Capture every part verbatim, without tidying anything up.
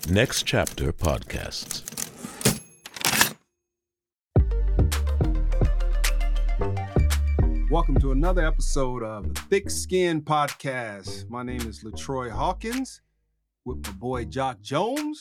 Next Chapter Podcasts. Welcome to another episode of the Thick Skin Podcast. My name is LaTroy Hawkins with my boy Jock Jones.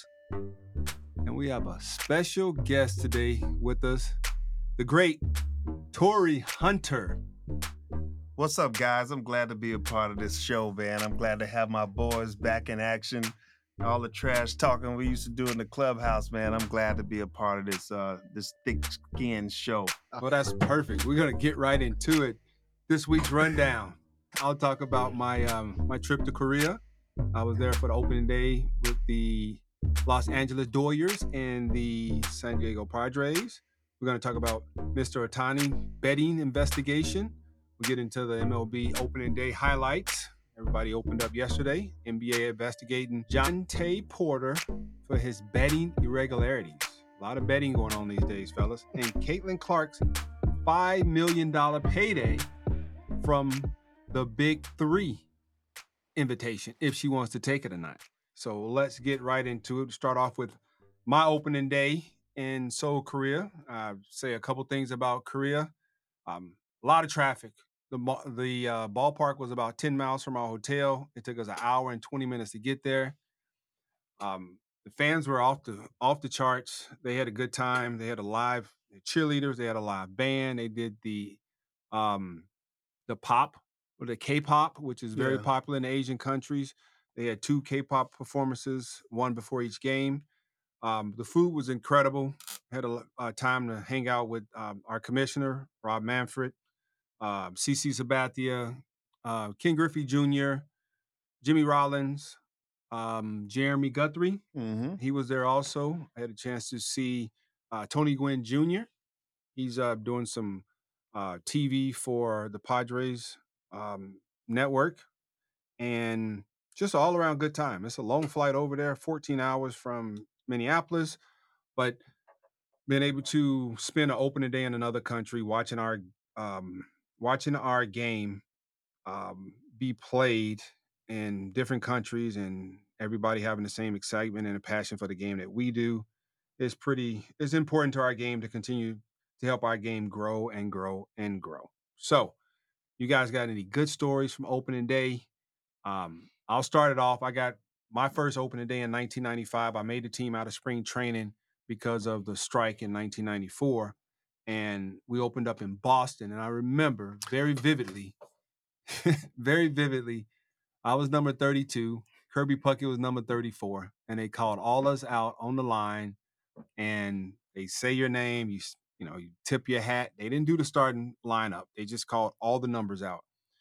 And we have a special guest today with us, the great Torii Hunter. What's up, guys? I'm glad to be a part of this show, man. I'm glad to have my boys back in action. All the trash talking we used to do in the clubhouse, man. I'm glad to be a part of this uh, this thick skin show. Well, that's perfect. We're gonna get right into it. This week's rundown. I'll talk about my um, my trip to Korea. I was there for the opening day with the Los Angeles Dodgers and the San Diego Padres. We're gonna talk about Mister Ohtani betting investigation. We'll get into the M L B opening day highlights. Everybody opened up yesterday. N B A investigating Jontay Porter for his betting irregularities. A lot of betting going on these days, fellas. And Caitlin Clark's five million dollars payday from the Big Three invitation, if she wants to take it or not. So let's get right into it. Start off with my opening day in Seoul, Korea. Uh, say a couple things about Korea. Um, a lot of traffic. The the uh, ballpark was about ten miles from our hotel. It took us an hour and twenty minutes to get there. Um, the fans were off the off the charts. They had a good time. They had a live cheerleaders. They had a live band. They did the um, the pop or the K-pop, which is very Yeah. popular in Asian countries. They had two K-pop performances, one before each game. Um, the food was incredible. Had a, a time to hang out with um, our commissioner, Rob Manfred. Uh, CeCe Sabathia, uh, Ken Griffey Junior, Jimmy Rollins, um, Jeremy Guthrie. Mm-hmm. He was there also. I had a chance to see uh, Tony Gwynn Junior He's uh, doing some uh, T V for the Padres um, network, and just all around good time. It's a long flight over there, fourteen hours from Minneapolis, but being able to spend an opening day in another country, watching our um, watching our game um, be played in different countries, and everybody having the same excitement and a passion for the game that we do is pretty. It's important to our game to continue to help our game grow and grow and grow. So, you guys got any good stories from opening day? Um, I'll start it off. I got my first opening day in nineteen ninety-five. I made the team out of spring training because of the strike in nineteen ninety-four. And we opened up in Boston. And I remember very vividly, very vividly, I was number thirty-two. Kirby Puckett was number thirty-four. And they called all us out on the line. And they say your name. You, you know, you tip your hat. They didn't do the starting lineup. They just called all the numbers out.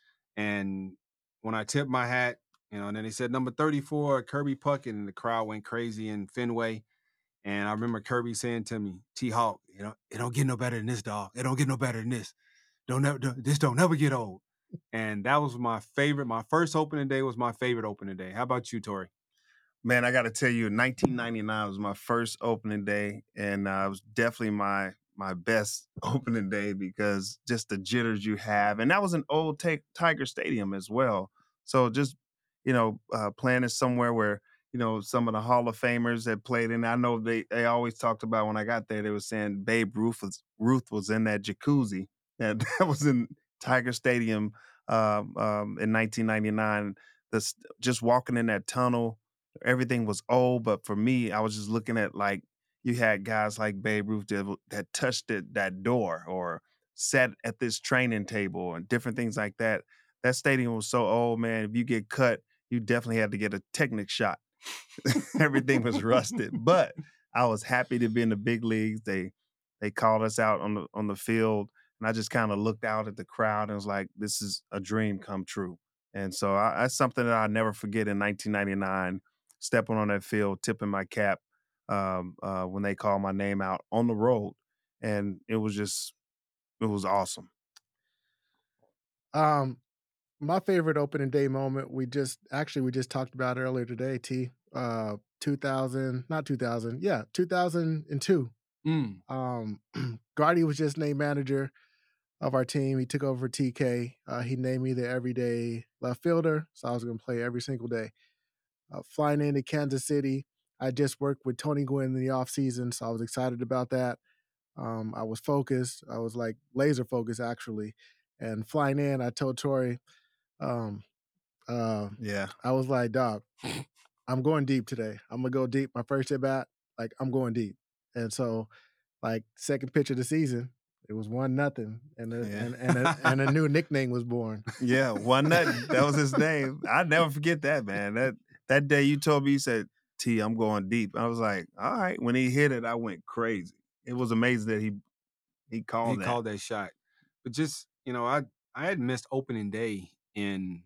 And when I tipped my hat, you know, and then they said number thirty-four, Kirby Puckett, and the crowd went crazy in Fenway. And I remember Kirby saying to me, T-Hawk, you know, it don't get no better than this, dog. It don't get no better than this. Don't never, don't, this don't never get old. And that was my favorite. My first opening day was my favorite opening day. How about you, Torii? Man, I got to tell you, nineteen ninety-nine was my first opening day, and uh, it was definitely my my best opening day because just the jitters you have, and that was an old t- Tiger Stadium as well. So just you know, uh, playing it somewhere where you know some of the Hall of Famers had played in. I know they they always talked about when I got there. They were saying Babe Ruth was Ruth was in that jacuzzi, and that was in Tiger Stadium um, um, in nineteen ninety-nine. The, just walking in that tunnel. Everything was old, but for me, I was just looking at like you had guys like Babe Ruth that, that touched it, that door or sat at this training table and different things like that. That stadium was so old, man. If you get cut, you definitely had to get a Technic shot. Everything was rusted, but I was happy to be in the big leagues. They they called us out on the on the field, and I just kind of looked out at the crowd and was like, "This is a dream come true." And so I, that's something that I'll never forget in nineteen ninety-nine. Stepping on that field, tipping my cap um, uh, when they called my name out on the road. And it was just, it was awesome. Um, my favorite opening day moment, we just, actually, we just talked about earlier today, T. Uh, two thousand, not two thousand, yeah, two thousand two. Mm. Um, Gardy was just named manager of our team. He took over for T K. Uh, he named me the everyday left fielder, so I was going to play every single day. Uh, flying into Kansas City, I just worked with Tony Gwynn in the off season, so I was excited about that. Um, I was focused. I was like laser focused actually. And flying in, I told Tori, um, uh, Yeah. I was like, dog, I'm going deep today. I'm gonna go deep. My first at bat, like I'm going deep. And so, like second pitch of the season, it was one nothing, and a, Yeah. and and a, and a new nickname was born. Yeah, one nothing. That was his name. I never forget that, man. That that day you told me, you said, T, I'm going deep. I was like, all right. When he hit it, I went crazy. It was amazing that he he called he that. called that shot. But just, you know, I I had missed opening day in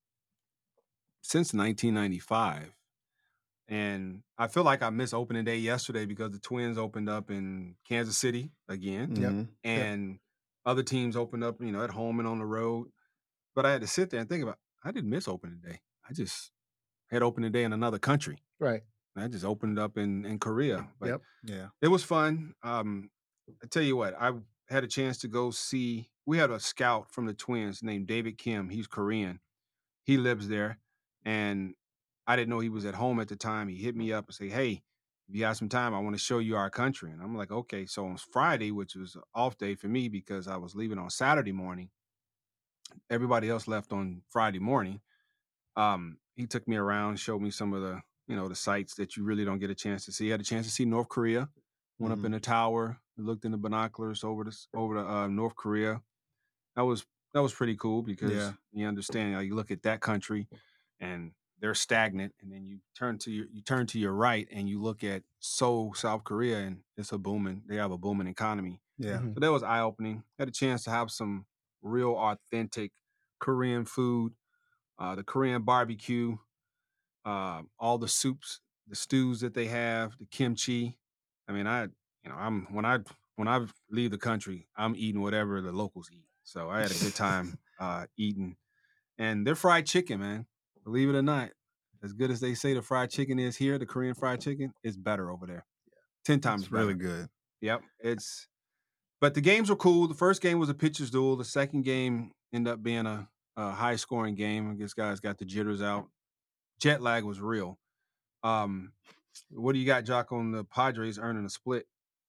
since nineteen ninety-five. And I feel like I missed opening day yesterday because the Twins opened up in Kansas City again. Yep. Mhm. And other teams opened up, you know, at home and on the road. But I had to sit there and think about, I didn't miss opening day. I just had opening day in another country. Right. And I just opened up in, in Korea. But Yep. Yeah. it was fun. Um, I tell you what, I had a chance to go see, we had a scout from the Twins named David Kim. He's Korean. He lives there. And I didn't know he was at home at the time. He hit me up and say, hey, if you got some time, I want to show you our country. And I'm like, okay. So on Friday, which was an off day for me because I was leaving on Saturday morning, everybody else left on Friday morning. Um, he took me around, showed me some of the, you know, the sites that you really don't get a chance to see. He had a chance to see North Korea, went Mhm. up in the tower, looked in the binoculars over the, over to uh, North Korea. That was, that was pretty cool because Yeah. you understand, like, you look at that country and they're stagnant, and then you turn to your you turn to your right and you look at Seoul, South Korea, and it's a booming. They have a booming economy. Yeah. Mhm. So that was eye opening. Had a chance to have some real authentic Korean food, uh, the Korean barbecue, uh, all the soups, the stews that they have, the kimchi. I mean, I you know I'm when I when I leave the country, I'm eating whatever the locals eat. So I had a good time uh, eating, and their fried chicken, man. Believe it or not, as good as they say the fried chicken is here, the Korean fried chicken is better over there. Ten times It's better. really good. Yep. It's but the games were cool. The first game was a pitcher's duel. The second game ended up being a, a high scoring game. I guess guys got the jitters out. Jet lag was real. Um, what do you got, Jock, on the Padres earning a split?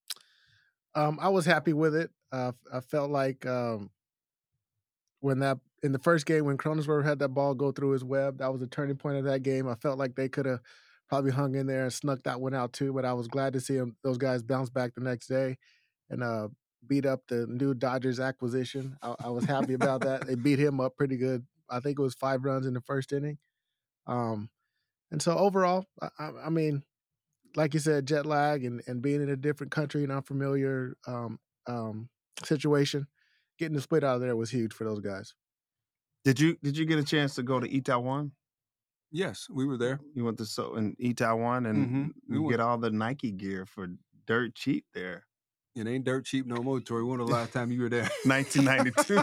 Um, I was happy with it. Uh, I felt like um, when that in the first game when Cronenworth had that ball go through his web, that was a turning point of that game. I felt like they could have probably hung in there and snuck that one out too. But I was glad to see them, those guys bounce back the next day and uh, beat up the new Dodgers acquisition. I, I was happy about that. They beat him up pretty good. I think it was five runs in the first inning. Um, and so overall, I, I, I mean, like you said, jet lag and, and being in a different country and unfamiliar um, um, situation, getting the split out of there was huge for those guys. Did you did you get a chance to go to Itaewon? Yes, we were there. You went to so in Itaewon and Mhm. We you went. get all the Nike gear for dirt cheap there. It ain't dirt cheap no more, Tori. When the last time you were there? nineteen ninety-two.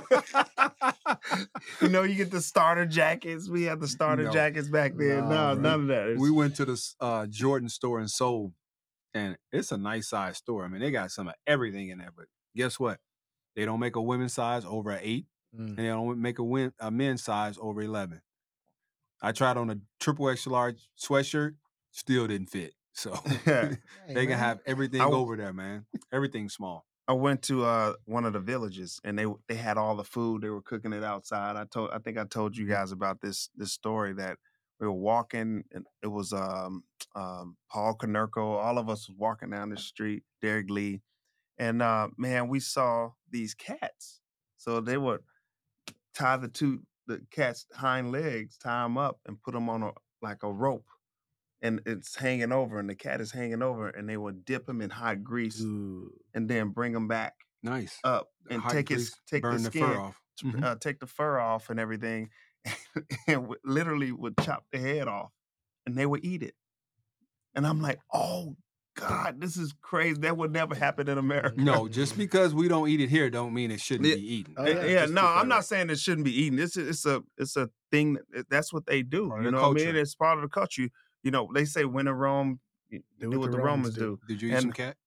You know, you get the starter jackets. We had the starter No. jackets back then. No, No, bro. none of that. It's- We went to the uh, Jordan store in Seoul, and it's a nice size store. I mean, they got some of everything in there. But guess what? They don't make a women's size over an eight, Mm. and they don't make a, win- a men's size over eleven. I tried on a triple extra large sweatshirt, still didn't fit. So Yeah. they can man. have everything I- over there, man. Everything's small. I went to uh, one of the villages and they they had all the food. They were cooking it outside. I told I think I told you guys about this this story that we were walking and it was um, um, Paul Konerko. All of us was walking down the street, Derek Lee, and uh, man, we saw these cats. So they would tie the two the cat's hind legs, tie them up, and put them on a like a rope, and it's hanging over, and the cat is hanging over, and they would dip him in hot grease Ooh. and then bring him back Nice. up and Hot take his grease, take burn the the skin, fur off. t- Mhm. uh, take the fur off and everything, and w- literally would chop the head off, and they would eat it. And I'm like, oh God, this is crazy. That would never happen in America. No, just because we don't eat it here, don't mean it shouldn't Yeah. be eaten. Oh, Uh, yeah. yeah, Just no, get that I'm not right. saying it shouldn't be eaten. It's a, it's a it's a thing. That, that's what they do. Part of You the know what I mean? culture. It's part of the culture. You, you know, they say when in Rome, you do, what the Romans do. Did you eat And- some cat?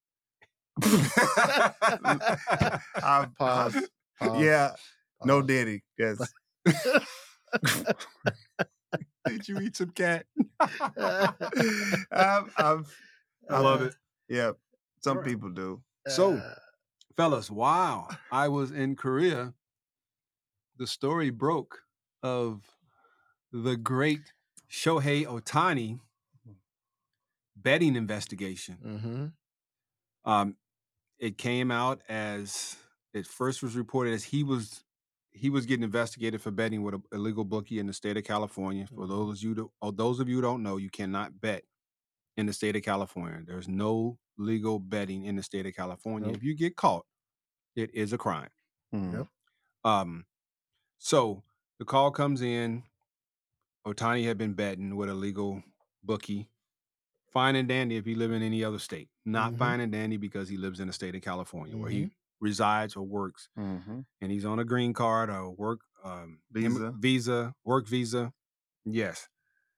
I- Pause. I- Pause. yeah, no Pause. Diddy. Yes. Did you eat some cat? I've, I've, I love it. Yeah, some Right. people do. So, fellas, wow, I was in Korea. The story broke of the great Shohei Ohtani betting investigation. Mm-hmm. Um, it came out as it first was reported as he was he was getting investigated for betting with an illegal bookie in the state of California. For Mhm. those you do, or those of you who don't know, you cannot bet in the state of California. There's no legal betting in the state of California. Nope. If you get caught, it is a crime. Mm. Yep. Um, so the call comes in. Ohtani had been betting with a legal bookie. Fine and dandy if he live in any other state. Not Mhm. fine and dandy because he lives in the state of California where he Mhm. resides or works, Mm-hmm. and he's on a green card or work um, im- Visa. visa, work visa. Yes.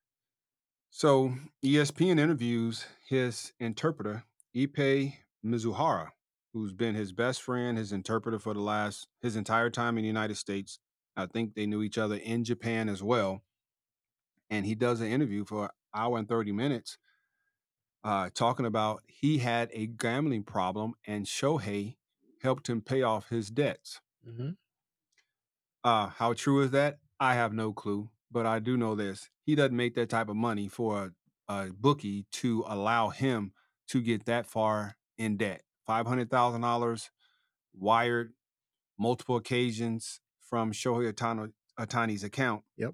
So E S P N interviews his interpreter, Ipe Mizuhara, who's been his best friend, his interpreter for the last his entire time in the United States. I think they knew each other in Japan as well. And he does an interview for an hour and thirty minutes, uh, talking about he had a gambling problem and Shohei helped him pay off his debts. Mhm. Uh, how true is that? I have no clue, but I do know this. He doesn't make that type of money for a, a bookie to allow him to get that far in debt. five hundred thousand dollars wired multiple occasions from Shohei Ohtani, Ohtani's account. Yep.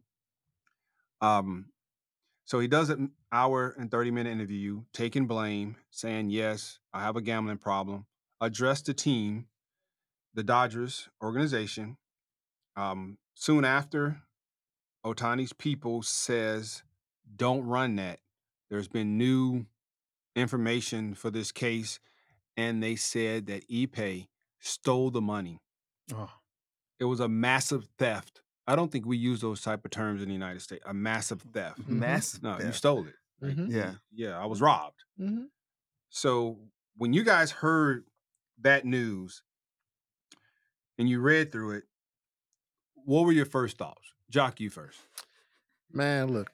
Um, so he does an hour and thirty minute interview, taking blame, saying, yes, I have a gambling problem, address the team, the Dodgers organization. Um, soon after, Ohtani's people says, don't run that. There's been new information for this case, and they said that Ipe stole the money. Oh. It was a massive theft. I don't think we use those type of terms in the United States. A massive theft. Mhm. Massive. No, you theft. stole it. Like, Mhm. Yeah. yeah, I was robbed. Mhm. So when you guys heard that news and you read through it, what were your first thoughts? Jock, you first. Man, look,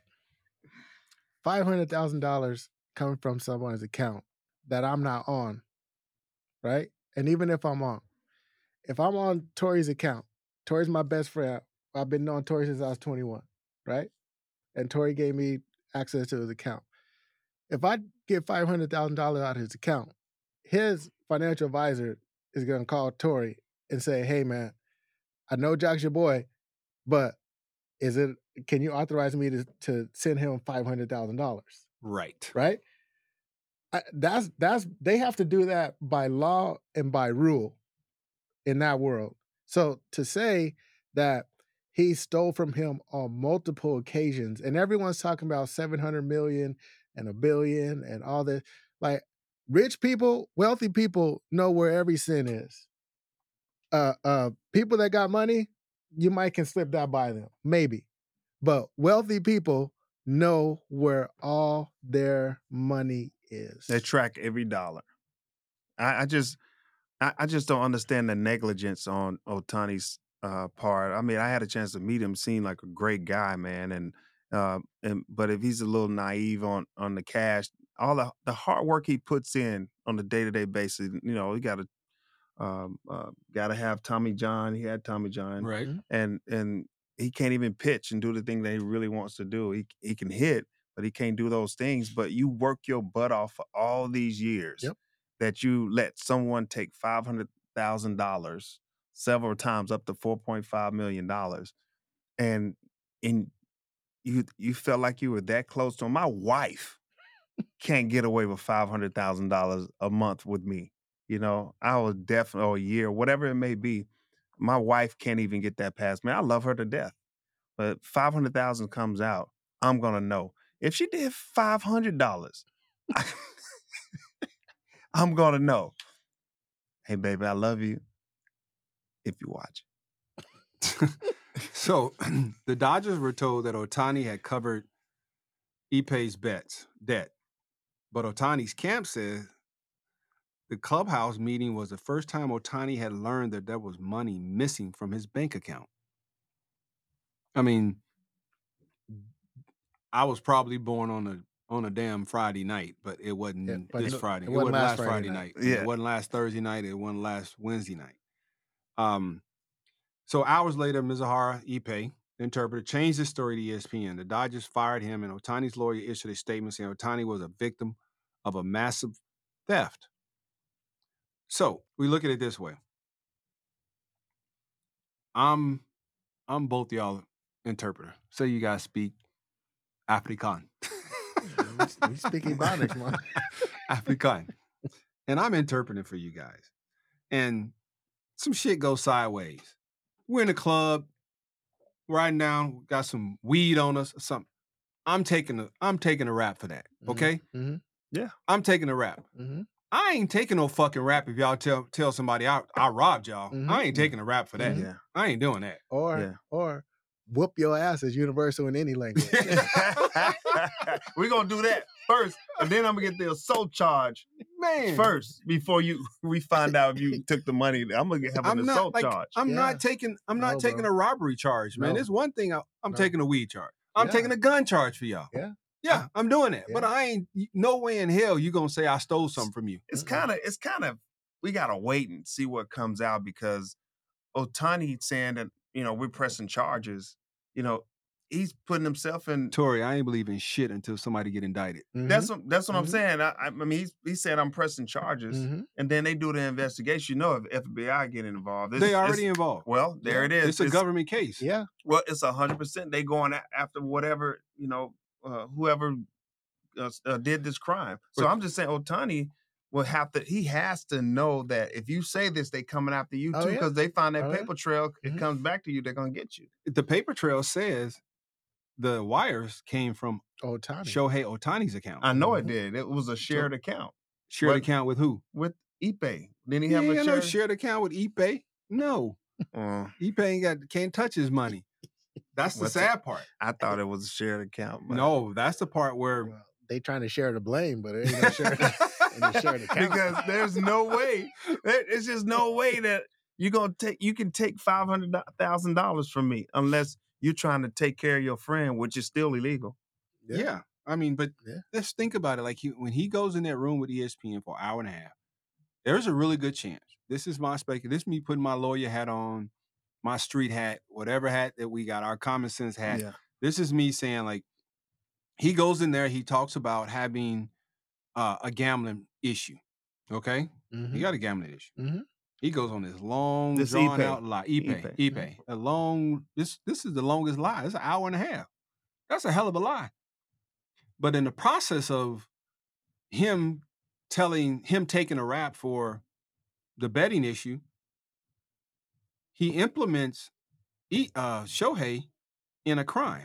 five hundred thousand dollars coming from someone's account that I'm not on, right? And even if I'm on, if I'm on Tori's account, Tori's my best friend. I've been knowing Tori since I was twenty-one, right? And Tori gave me access to his account. If I get five hundred thousand dollars out of his account, his financial advisor is going to call Tori and say, hey, man, I know Jock's your boy, but is it, can you authorize me to, to send him five hundred thousand dollars? Right. Right? I, that's, that's, they have to do that by law and by rule in that world. So to say that he stole from him on multiple occasions, and everyone's talking about seven hundred million and a billion and all this, like rich people, wealthy people know where every sin is. Uh, uh, people that got money, you might can slip that by them, maybe. But wealthy people know where all their money is. They track every dollar. I, I just, I, I just don't understand the negligence on Ohtani's uh, part. I mean, I had a chance to meet him, seemed like a great guy, man. And, uh, and but if he's a little naive on on the cash, all the the hard work he puts in on a day to day basis, you know, he got to um, uh, got to have Tommy John. He had Tommy John, Right. Mhm. and and he can't even pitch and do the thing that he really wants to do. He he can hit, but he can't do those things. But you work your butt off for all these years Yep. that you let someone take five hundred thousand dollars several times, up to four point five million dollars, and and you you felt like you were that close to him. My wife can't get away with five hundred thousand dollars a month with me. You know, I was definitely, or a year, whatever it may be. My wife can't even get that past me. I love her to death, but five hundred thousand comes out. I'm gonna know if she did five hundred dollars. I'm gonna know. Hey, baby, I love you. If you watch. So the Dodgers were told that Ohtani had covered Ipe's bets, debt. But Ohtani's camp says the clubhouse meeting was the first time Ohtani had learned that there was money missing from his bank account. I mean, I was probably born on a on a damn Friday night, but it wasn't Yeah, but this it- Friday. it It wasn't wasn't last last Friday Friday night. night. and Yeah. It wasn't last Thursday night. It wasn't last Wednesday night. Um, so hours later, Mizuhara Ippei, the interpreter, changed his story to E S P N. The Dodgers fired him, and Otani's lawyer issued a statement saying Otani was a victim of a massive theft. So we look at it this way. I'm I'm both y'all interpreter. So you guys speak Afrikaan. We- we speak Ebonics, man. Afrikaan. And I'm interpreting for you guys. And some shit goes sideways. We're in a club, riding down, got some weed on us or something. I'm taking a I'm taking a rap for that. Okay? Mm-hmm. I'm taking a rap. Mm-hmm. I ain't taking no fucking rap if y'all tell tell somebody I, I robbed y'all. Mhm. I ain't taking a rap for that. Mhm. Yeah. I ain't doing that. Or Yeah. or whoop your ass is universal in any language. We're gonna do that first, and then I'm gonna get the assault charge Man. first before you we find out if you took the money. I'm gonna have an I'm not assault like charge. I'm Yeah. not taking I'm not No, taking bro. a robbery charge, man. No. There's one thing I, I'm No. taking a weed charge. I'm Yeah. taking a gun charge for y'all. Yeah. Yeah, I'm doing that. But Yeah. I ain't no way in hell you gonna say I stole something from you. It's kind of it's kind of we gotta wait and see what comes out because Otani saying that you know we're pressing charges. You know he's putting himself in. Tori, I ain't believing shit until somebody get indicted. Mhm. That's what that's what I'm Mhm. saying. I, I mean, he's, he said I'm pressing charges, Mhm. and then they do the investigation. You know, if F B I get involved, it's, They already it's, involved. well, there Yeah. it is. It's a government case. Yeah. Well, it's a hundred percent. They going a- after whatever you know, uh, whoever uh, uh, did this crime. So But- I'm just saying, Otani will have to. He has to know that if you say this, they coming after you Oh, too yeah. because they find that Oh, yeah. paper trail. It Mhm. comes back to you. They're gonna get you. The paper trail says the wires came from Otani. Shohei Otani's account. I know it Mhm. did. It was a shared account Shared what- account with who? with Ippei. Didn't he He have ain't a got shared? no shared account with Ippei. No. Uh, Ippei ain't got can't touch his money. That's the What's it? sad part. I thought it was a shared account. But No, that's the part where Well, they trying to share the blame, but it ain't no share. Any shared account. because there's no way. there- It's just no way that you're gonna take. You can take five hundred thousand dollars from me unless you're trying to take care of your friend, which is still illegal. yeah. I mean, but Yeah. let's think about it. Like he, when he goes in that room with E S P N for an hour and a half, there's a really good chance. This is my spec. This is me putting my lawyer hat on, my street hat, whatever hat that we got, our common sense hat. Yeah. This is me saying like he goes in there, he talks about having uh, a gambling issue. Okay, Mhm. he got a gambling issue. Mhm. He goes on this long, This drawn Ippei. out lie. Ippei, Ippei. Ippei, a long. This this is the longest lie. It's an hour and a half. That's a hell of a lie. But in the process of him telling him taking a rap for the betting issue, he implements E- uh, Shohei in a crime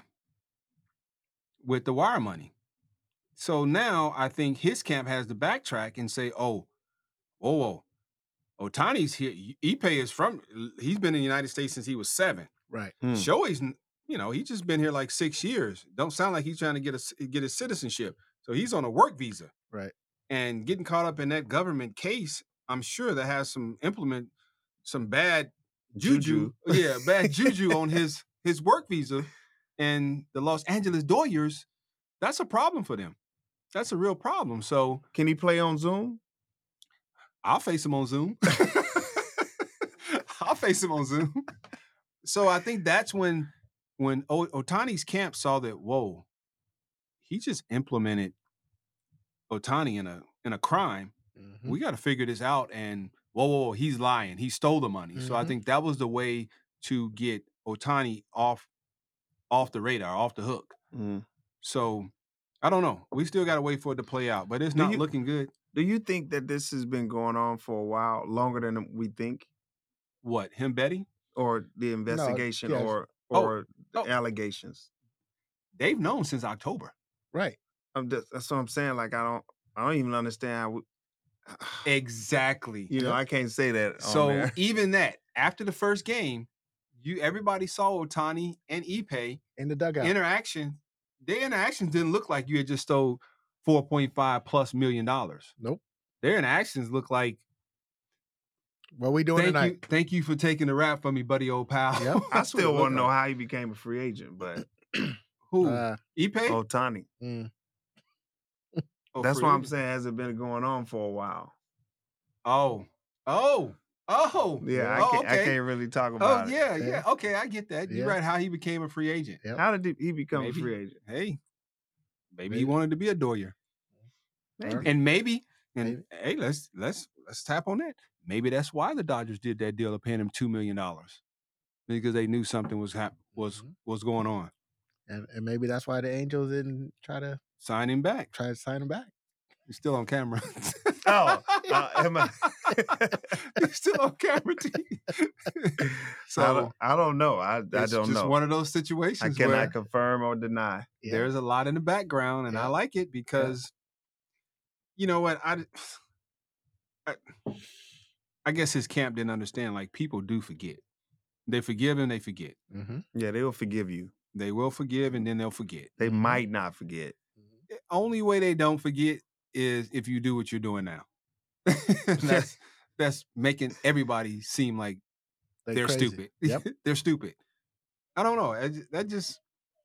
with the wire money. So now I think his camp has to backtrack and say, "Oh, whoa, whoa, Otani's here. Ippei is from. He's been in the United States since he was seven. Right. Hmm. Shohei's, you know, he's just been here like six years. Don't sound like he's trying to get a get his citizenship. So he's on a work visa, Right. and getting caught up in that government case. I'm sure that has some implement some bad juju, Juju. yeah, bad juju on his his work visa, and the Los Angeles Dodgers. That's a problem for them. That's a real problem. So Can he play on Zoom? I'll face him on Zoom. I'll face him on Zoom. So I think that's when when o- Otani's camp saw that, whoa, he just implemented Otani in a in a crime. Mhm. We got to figure this out. And whoa, whoa, whoa, he's lying. He stole the money. So I Mhm. think that was the way to get Otani off off the radar, off the hook. Mm. So I don't know. We still got to wait for it to play out, but it's Do not you- looking good. Do you think that this has been going on for a while, longer than we think, What, him betting? or the investigation, yes. or Oh, or the oh. allegations? They've known since October. Right. I'm just, that's what I'm saying. Like I don't, I don't even understand how. We, Exactly. you know, I can't say that. On So there. even that, after the first game, you everybody saw Otani and Ippei In the dugout. interaction. Their interactions didn't look like you had just stole four point five plus million dollars. Nope. Their interactions look like What we doing thank tonight? you, thank you for taking the rap from me, buddy, old pal. Yep. I That's what it still want looked to know like. how he became a free agent, but Who? Who? Uh, Ipe? Ohtani. mm, Oh, That's free why I'm agent. saying has it been going on for a while. Oh. Oh. Oh. Yeah, I Oh, can't. I okay. can't really talk Oh, about it. yeah, Yeah. yeah. Okay, I get that. You're Yeah. right, how he became a free agent. Yep. How did he- he become Maybe. a free agent? Hey, maybe he Maybe. wanted to be a Doyer. Maybe. And maybe, and Maybe. hey, let's let's let's tap on that. Maybe that's why the Dodgers did that deal of paying him two million dollars. Because they knew something was hap- was Mhm. was going on. And and maybe that's why the Angels didn't try to Sign him back. try to sign him back. He's still on camera. Oh, uh, am I? He's still on camera. T. I So don't, I don't know. I, I it's don't just know. one of those I situations cannot where confirm or deny. Yeah. there's a lot in the background, and Yeah. I like it because, you know what, I, I, I guess his camp didn't understand. Like, people do forget. They forgive and they forget. Mm-hmm. Yeah, they will forgive you. They will forgive and then they'll forget. They Mhm. might not forget. The only way they don't forget is if you do what you're doing now. that's that's making everybody seem like They they're crazy. stupid. Yep. They're stupid. I don't know. I, ju- that just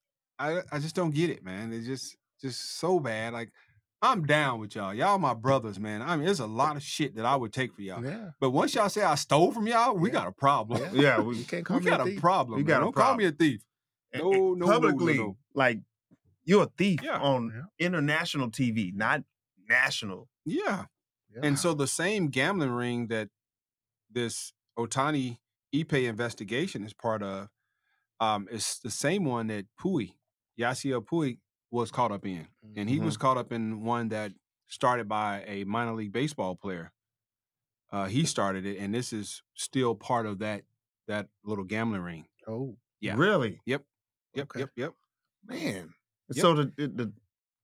I I just don't get it, man. It's just just so bad. Like, I'm down with y'all. Y'all my brothers, man. I mean, there's a lot of shit that I would take for y'all. Yeah. But once y'all say I stole from y'all, we Yeah. got a problem. Yeah. Yeah, You we, can't call we me got a a thief. problem. We man. got a Don't call me a thief. and- No, and no, no, no, publicly, no. like you're a thief Yeah. on Yeah. international T V, not national. Yeah. Yeah. And so the same gambling ring that this Otani Ipe investigation is part of, um, is the same one that Pui, Yasiel Pui, was caught up in. And he was caught up in one that started by a minor league baseball player. Uh, he started it, and this is still part of that that little gambling ring. Oh. Yeah. Really, Yep. Yep. Okay. Yep. Yep. man. Yep. So the, the the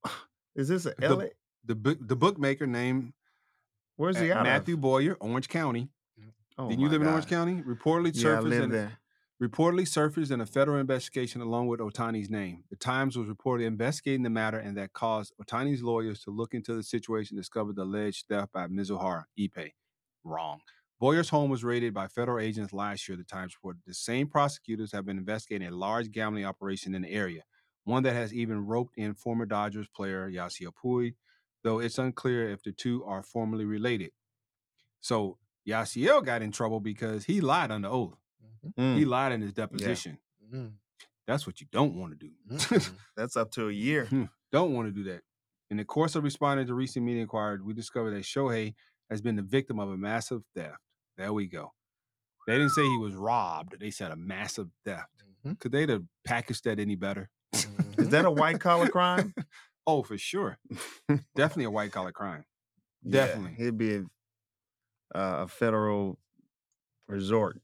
is this a The- L A? The book the bookmaker named Where's he uh, out Matthew of? Boyer, Orange County. Oh Didn't you my live in Orange God. County? Reportedly Yeah, I surfaced live in there. reportedly surfaced in a federal investigation along with Otani's name. The Times was reportedly investigating the matter, and that caused Otani's lawyers to look into the situation and discovered the alleged theft by Mizuhara Ipe. Wrong. Boyer's home was raided by federal agents last year, the Times reported. The same prosecutors have been investigating a large gambling operation in the area, one that has even roped in former Dodgers player Yasiel Puig, though it's unclear if the two are formally related. So Yasiel got in trouble because he lied under oath. Mm, He lied in his deposition. Mm. That's what you don't want to do. Mm-mm. that's up to a year. Don't want to do that. In the course of responding to recent media inquiries, we discovered that Shohei has been the victim of a massive theft. There we go. They didn't say he was robbed. They said a massive theft. Mhm. Could they have packaged that any better? Is that a white collar crime? Oh, for sure. Definitely a white collar crime. Yeah, Definitely. it'd be a, uh, a federal resort.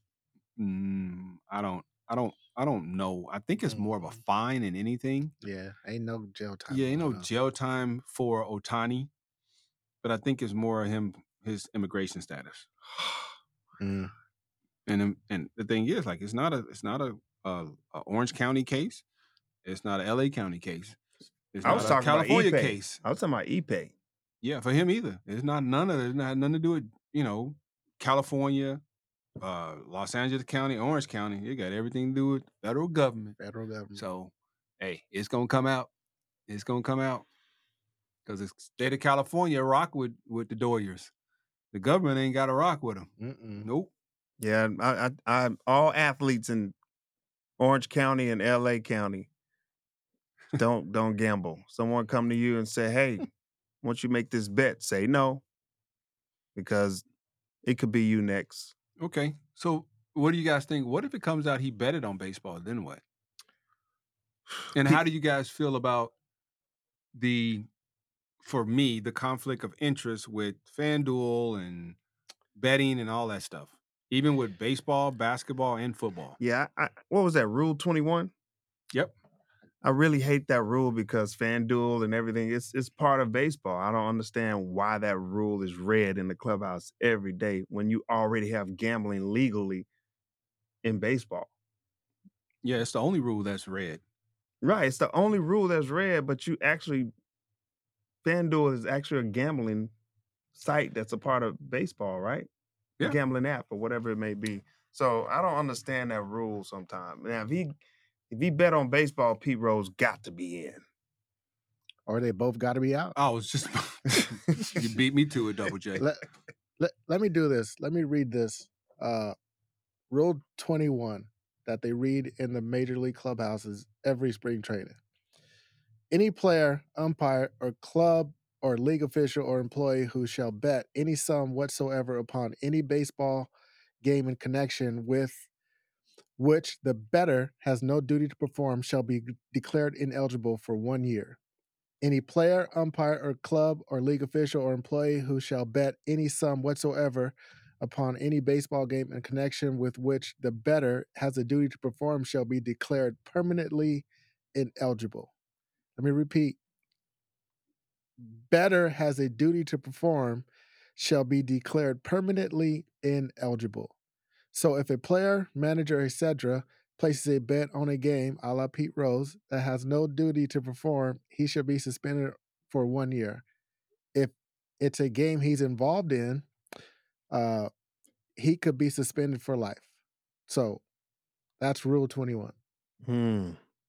Mm, I don't. I don't. I don't know. I think it's more of a Mhm. fine than anything. Yeah. Ain't no jail time. Yeah, ain't no going on. jail time for Otani, but I think it's more of him his immigration status. Mm. And um, and the thing is, like, it's not a it's not a, a, a Orange County case. It's not a L A County case. It's I not was a talking California about Ipe. case. I was talking about Ipe. Yeah, for him either. It's not none of it. It's not nothing to do with, you know, California, uh, Los Angeles County, Orange County. It got everything to do with federal government. Federal government. So, hey, it's gonna come out. It's gonna come out because the state of California rock with with the Doyers. The government ain't got to rock with them. Mm-mm. Nope. Yeah, I, I, I, all athletes in Orange County and L A County don't don't gamble. Someone come to you and say, "Hey, once you make this bet, say no, because it could be you next." Okay. So, what do you guys think? What if it comes out he betted on baseball? Then what? And how do you guys feel about the, for me, the conflict of interest with FanDuel and betting and all that stuff, even with baseball, basketball, and football? Yeah, I, what was that, Rule twenty-one? Yep. I really hate that rule because FanDuel and everything, it's it's part of baseball. I don't understand why that rule is read in the clubhouse every day when you already have gambling legally in baseball. Yeah, it's the only rule that's read. Right, it's the only rule that's read, but you actually, FanDuel is actually a gambling site that's a part of baseball, right? Yeah. Gambling app or whatever it may be. So I don't understand that rule sometimes. Now, if he If he bet on baseball, Pete Rose got to be in. Or they both got to be out. I was just you beat me to it, Double J. Let, let, let me do this. Let me read this. Uh, Rule twenty-one that they read in the major league clubhouses every spring training. Any player, umpire, or club or league official or employee who shall bet any sum whatsoever upon any baseball game in connection with which the bettor has no duty to perform shall be declared ineligible for one year. Any player, umpire, or club or league official or employee who shall bet any sum whatsoever upon any baseball game in connection with which the bettor has a duty to perform shall be declared permanently ineligible. Let me repeat. Bettor has a duty to perform shall be declared permanently ineligible. So if a player, manager, et cetera places a bet on a game, a la Pete Rose, that has no duty to perform, he should be suspended for one year. If it's a game he's involved in, uh, he could be suspended for life. So that's Rule twenty-one. Hmm.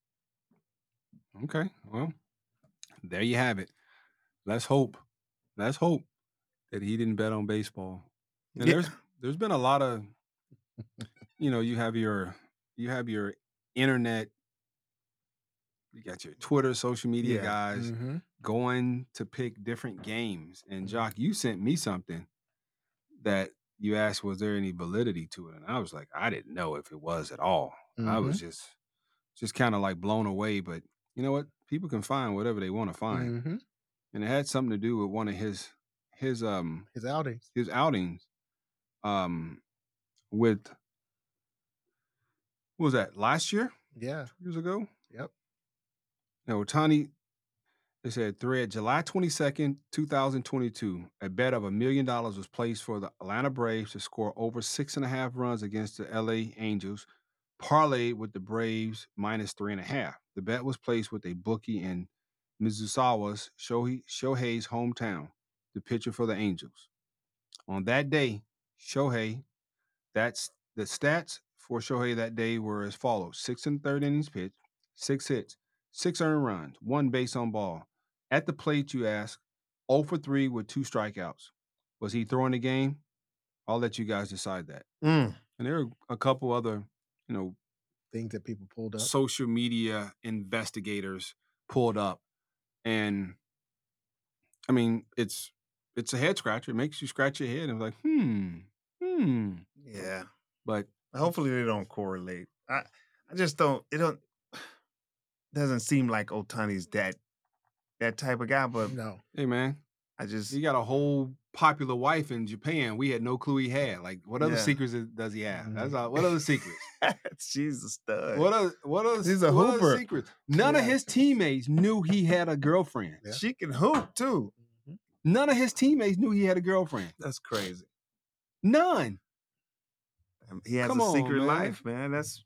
Okay, well, there you have it. Let's hope. Let's hope that he didn't bet on baseball. And Yeah. there's there's been a lot of, you know, you have your you have your internet, you got your Twitter, social media Yeah. guys Mhm. going to pick different games. And Jock, you sent me something that you asked, was there any validity to it? And I was like, I didn't know if it was at all. I was just just kind of like blown away. But you know what? People can find whatever they want to find. Mhm. And it had something to do with one of his his um His outings. his outings um with what was that, last year? Yeah. Two years ago? Yep. Now Ohtani, they said thread July twenty-second, twenty twenty-two, a bet of a million dollars was placed for the Atlanta Braves to score over six and a half runs against the L A Angels, parlayed with the Braves minus three and a half. The bet was placed with a bookie in Mizusawa's Shohei, Shohei's hometown, the pitcher for the Angels. On that day, Shohei, that's the stats for Shohei that day were as follows: six and third innings pitched, six hits, six earned runs, one base on ball. At the plate, you ask, zero for three with two strikeouts. Was he throwing the game? I'll let you guys decide that. Mm. And there are a couple other, you know, Things that people pulled up. social media investigators pulled up, and I mean, it's it's a head scratcher. It makes you scratch your head and like, hmm, hmm. Yeah. But Hopefully they don't correlate. I I just don't. It don't. Doesn't seem like Ohtani's that that type of guy. But No. hey, man, I just he got a whole popular wife in Japan. We had no clue he had. Like, what other Yeah. secrets is- does he have? That's Mhm. all. What other secrets? she's a stud. What other what other, He's a what other hooper. secrets? None of Yeah. his teammates knew he had a girlfriend. Yeah. She can hoop too. Mhm. None of his teammates knew he had a girlfriend. That's crazy. None. Um, He has Come a on, secret man. life, man. That's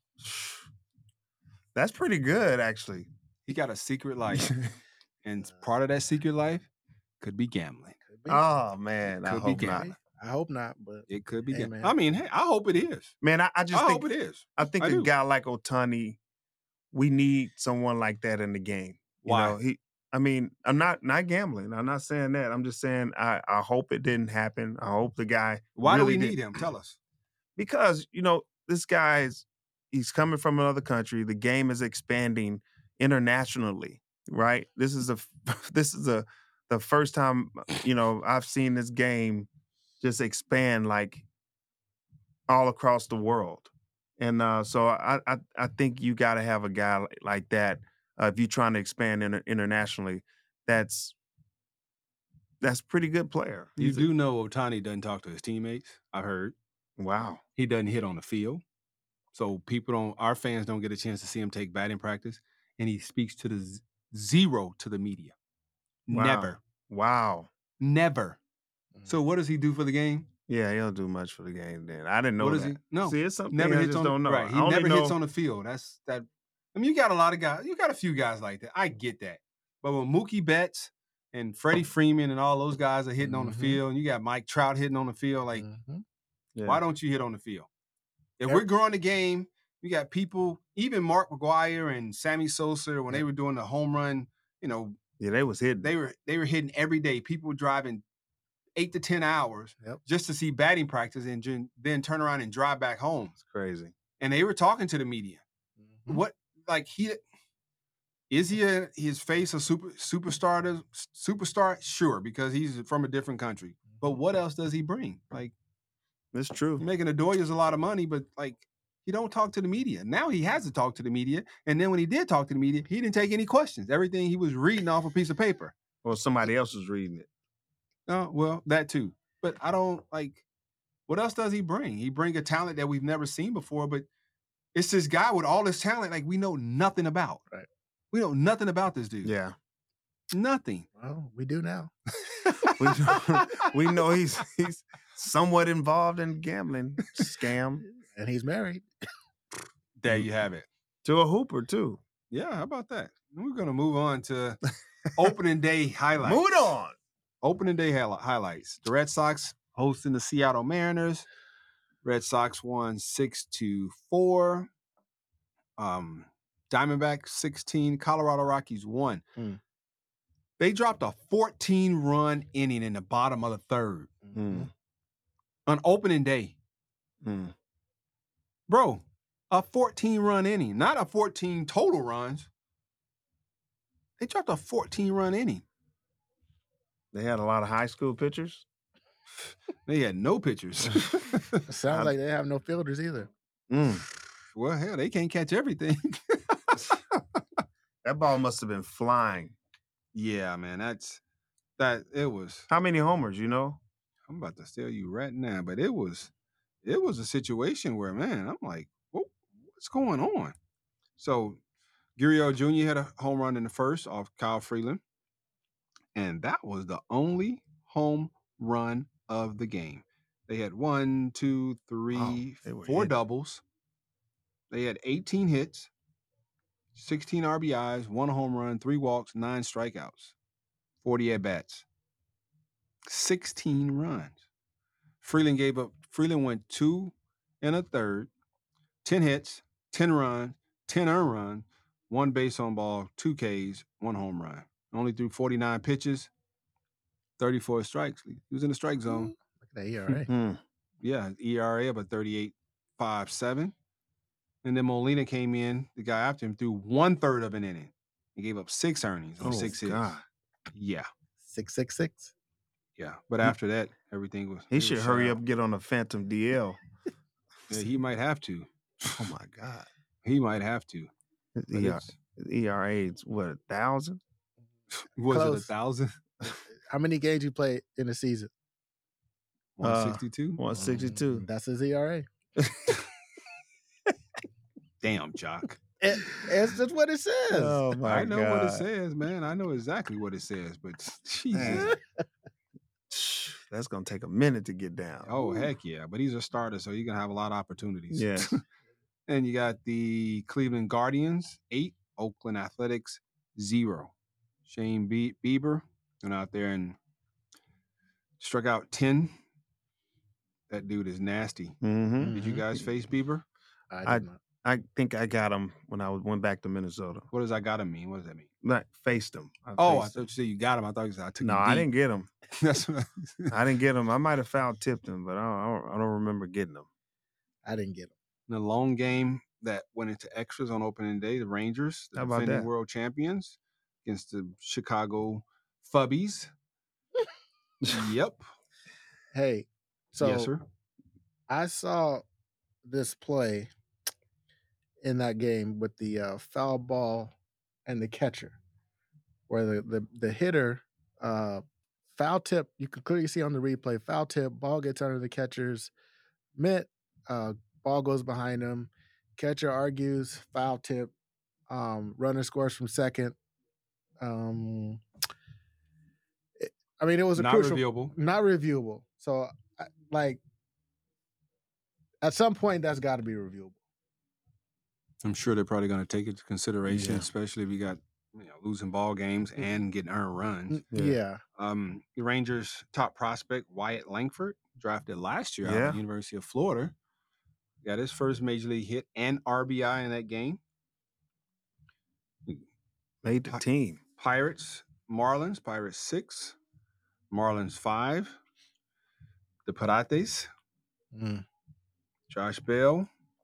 that's pretty good, actually. He got a secret life, and part of that secret life could be gambling. Could be. Oh man, I Could be hope not. gambling. I hope not, but It could be Hey, gambling. man. I mean, hey, I hope it is. Man, I, I just I think hope it is. I think I a do. guy like Ohtani, we need someone like that in the game. You Why? know, he I mean, I'm not not gambling. I'm not saying that. I'm just saying I, I hope it didn't happen. I hope the guy Why really do we did. need him? Tell us. Because, you know, this guy's he's coming from another country. The game is expanding internationally, right? This is a this is a the first time, you know, I've seen this game just expand like all across the world. And uh, so I, I I think you got to have a guy like, like that uh, if you're trying to expand inter- internationally. That's that's pretty good player. You He's a- do know Ohtani doesn't talk to his teammates. I've heard wow. he doesn't hit on the field, so people don't. Our fans don't get a chance to see him take batting practice, and he speaks to the z- zero to the media. Wow. Never, Wow. never. So what does he do for the game? Yeah, he don't do much for the game. Then I didn't know What does that. he? No, See, it's something never I hits just on. don't know. Right, he I only never hits know- on the field. That's that. I mean, you got a lot of guys. You got a few guys like that. I get that. But when Mookie Betts and Freddie Freeman and all those guys are hitting on the Mhm. field, and you got Mike Trout hitting on the field, like, Mhm. Yeah. why don't you hit on the field? If Yep. we're growing the game You got people, even Mark McGwire and Sammy Sosa, when Yeah. they were doing the home run, you know, Yeah, they was hitting. they were they were hitting every day. People were driving eight to ten hours Yep. just to see batting practice and ju- then turn around and drive back home. It's crazy. And they were talking to the media. Mhm. What like he is he a, his face a super superstar to, superstar? Sure, because he's from a different country. But what else does he bring? Like It's true. you're making Adoyas a lot of money, but like he don't talk to the media. Now he has to talk to the media. And then when he did talk to the media, he didn't take any questions. Everything he was reading off a piece of paper. Well, somebody else was reading it. Oh, well, that too. But I don't like what else does he bring? He bring a talent that we've never seen before, but it's this guy with all this talent like we know nothing about. Right. We know nothing about this dude. Yeah. Nothing. Well, we do now. We, we know he's he's somewhat involved in gambling scam. And he's married. There you have it. To a hooper, too. Yeah, how about that? We're gonna move on to opening day highlights. Moving on. Opening day hi- highlights. The Red Sox hosting the Seattle Mariners. Red Sox won six to four. Um, Diamondbacks sixteen. Colorado Rockies one. Hmm. They dropped a fourteen-run inning in the bottom of the third Mm. on opening day. Mm. Bro, a fourteen-run inning, not a fourteen total runs. They dropped a fourteen-run inning. They had a lot of high school pitchers. They had no pitchers. It sounds like they have no fielders either. Mm. Well, hell, they can't catch everything. That ball must have been flying. Yeah, man, that's that. It was. How many homers, you know? I'm about to tell you right now, but it was, it was a situation where, man, I'm like, what, what's going on? So, Gurriel Junior had a home run in the first off Kyle Freeland, and that was the only home run of the game. They had one, two, three, they were four hitting. doubles. They had eighteen hits, sixteen R B Is, one home run, three walks, nine strikeouts, forty at bats, sixteen runs. Freeland gave up. Freeland went two and a third, ten hits, ten runs, ten earned runs, one base on ball, two Ks, one home run. Only threw forty-nine pitches, thirty-four strikes. He was in the strike zone. Look at that E R A. Mm. Yeah, E R A of a thirty-eight point five seven. And then Molina came in, the guy after him, threw one third of an inning. He gave up six earnings on Oh, six hits. God. Yeah, Six six six. yeah. But after that, everything was. He it should was hurry shut up out. and get on a Phantom D L. Yeah, he might have to. Oh, my God. He might have to. His But E R, it's- his E R A is, what, a thousand? was it a Close. thousand? How many games you play in a season? one sixty-two? one sixty-two. Mm, That's his E R A. Damn, Jock. It, it's just what it says. Oh, my I know God. what it says, man. I know exactly what it says, but Jesus. Man. That's going to take a minute to get down. Oh, heck yeah. But he's a starter, so you're going to have a lot of opportunities. Yeah. And you got the Cleveland Guardians, eight. Oakland Athletics, zero. Shane Be- Bieber went out there and struck out ten. That dude is nasty. Mm-hmm. Did you Mhm. guys face Bieber? I I- did not. I think I got him when I was, went back to Minnesota. What does I got to mean? What does that mean? Not faced him. I Oh, I faced thought him. you said you got him. I thought you said I took No, him I deep. didn't get him. That's what I, I didn't get him. I might have foul tipped him, but I don't, I don't, I don't remember getting him. I didn't get him. In a long game that went into extras on opening day, the Rangers, the How about defending that? world champions, against the Chicago Fubbies. Yep. Hey, so yes, sir. I saw this play in that game with the uh, foul ball and the catcher, where the the, the hitter uh, foul tip. You can clearly see on the replay foul tip. Ball gets under the catcher's mitt. Uh, ball goes behind him. Catcher argues foul tip. Um, runner scores from second. Um, it- I mean, it was a Not crucial, reviewable. not reviewable. So, I- like, at some point, that's got to be reviewable. I'm sure they're probably going to take it into consideration, Yeah. especially if you got you know losing ball games and getting earned runs. N- Yeah. Yeah. Um, the Rangers' top prospect Wyatt Langford, drafted last year out of Yeah. the University of Florida, Got his first major league hit and R B I in that game. Made the Pi- team. Pirates, Marlins, Pirates six, Marlins five. The Pirates, Mm. Josh Bell,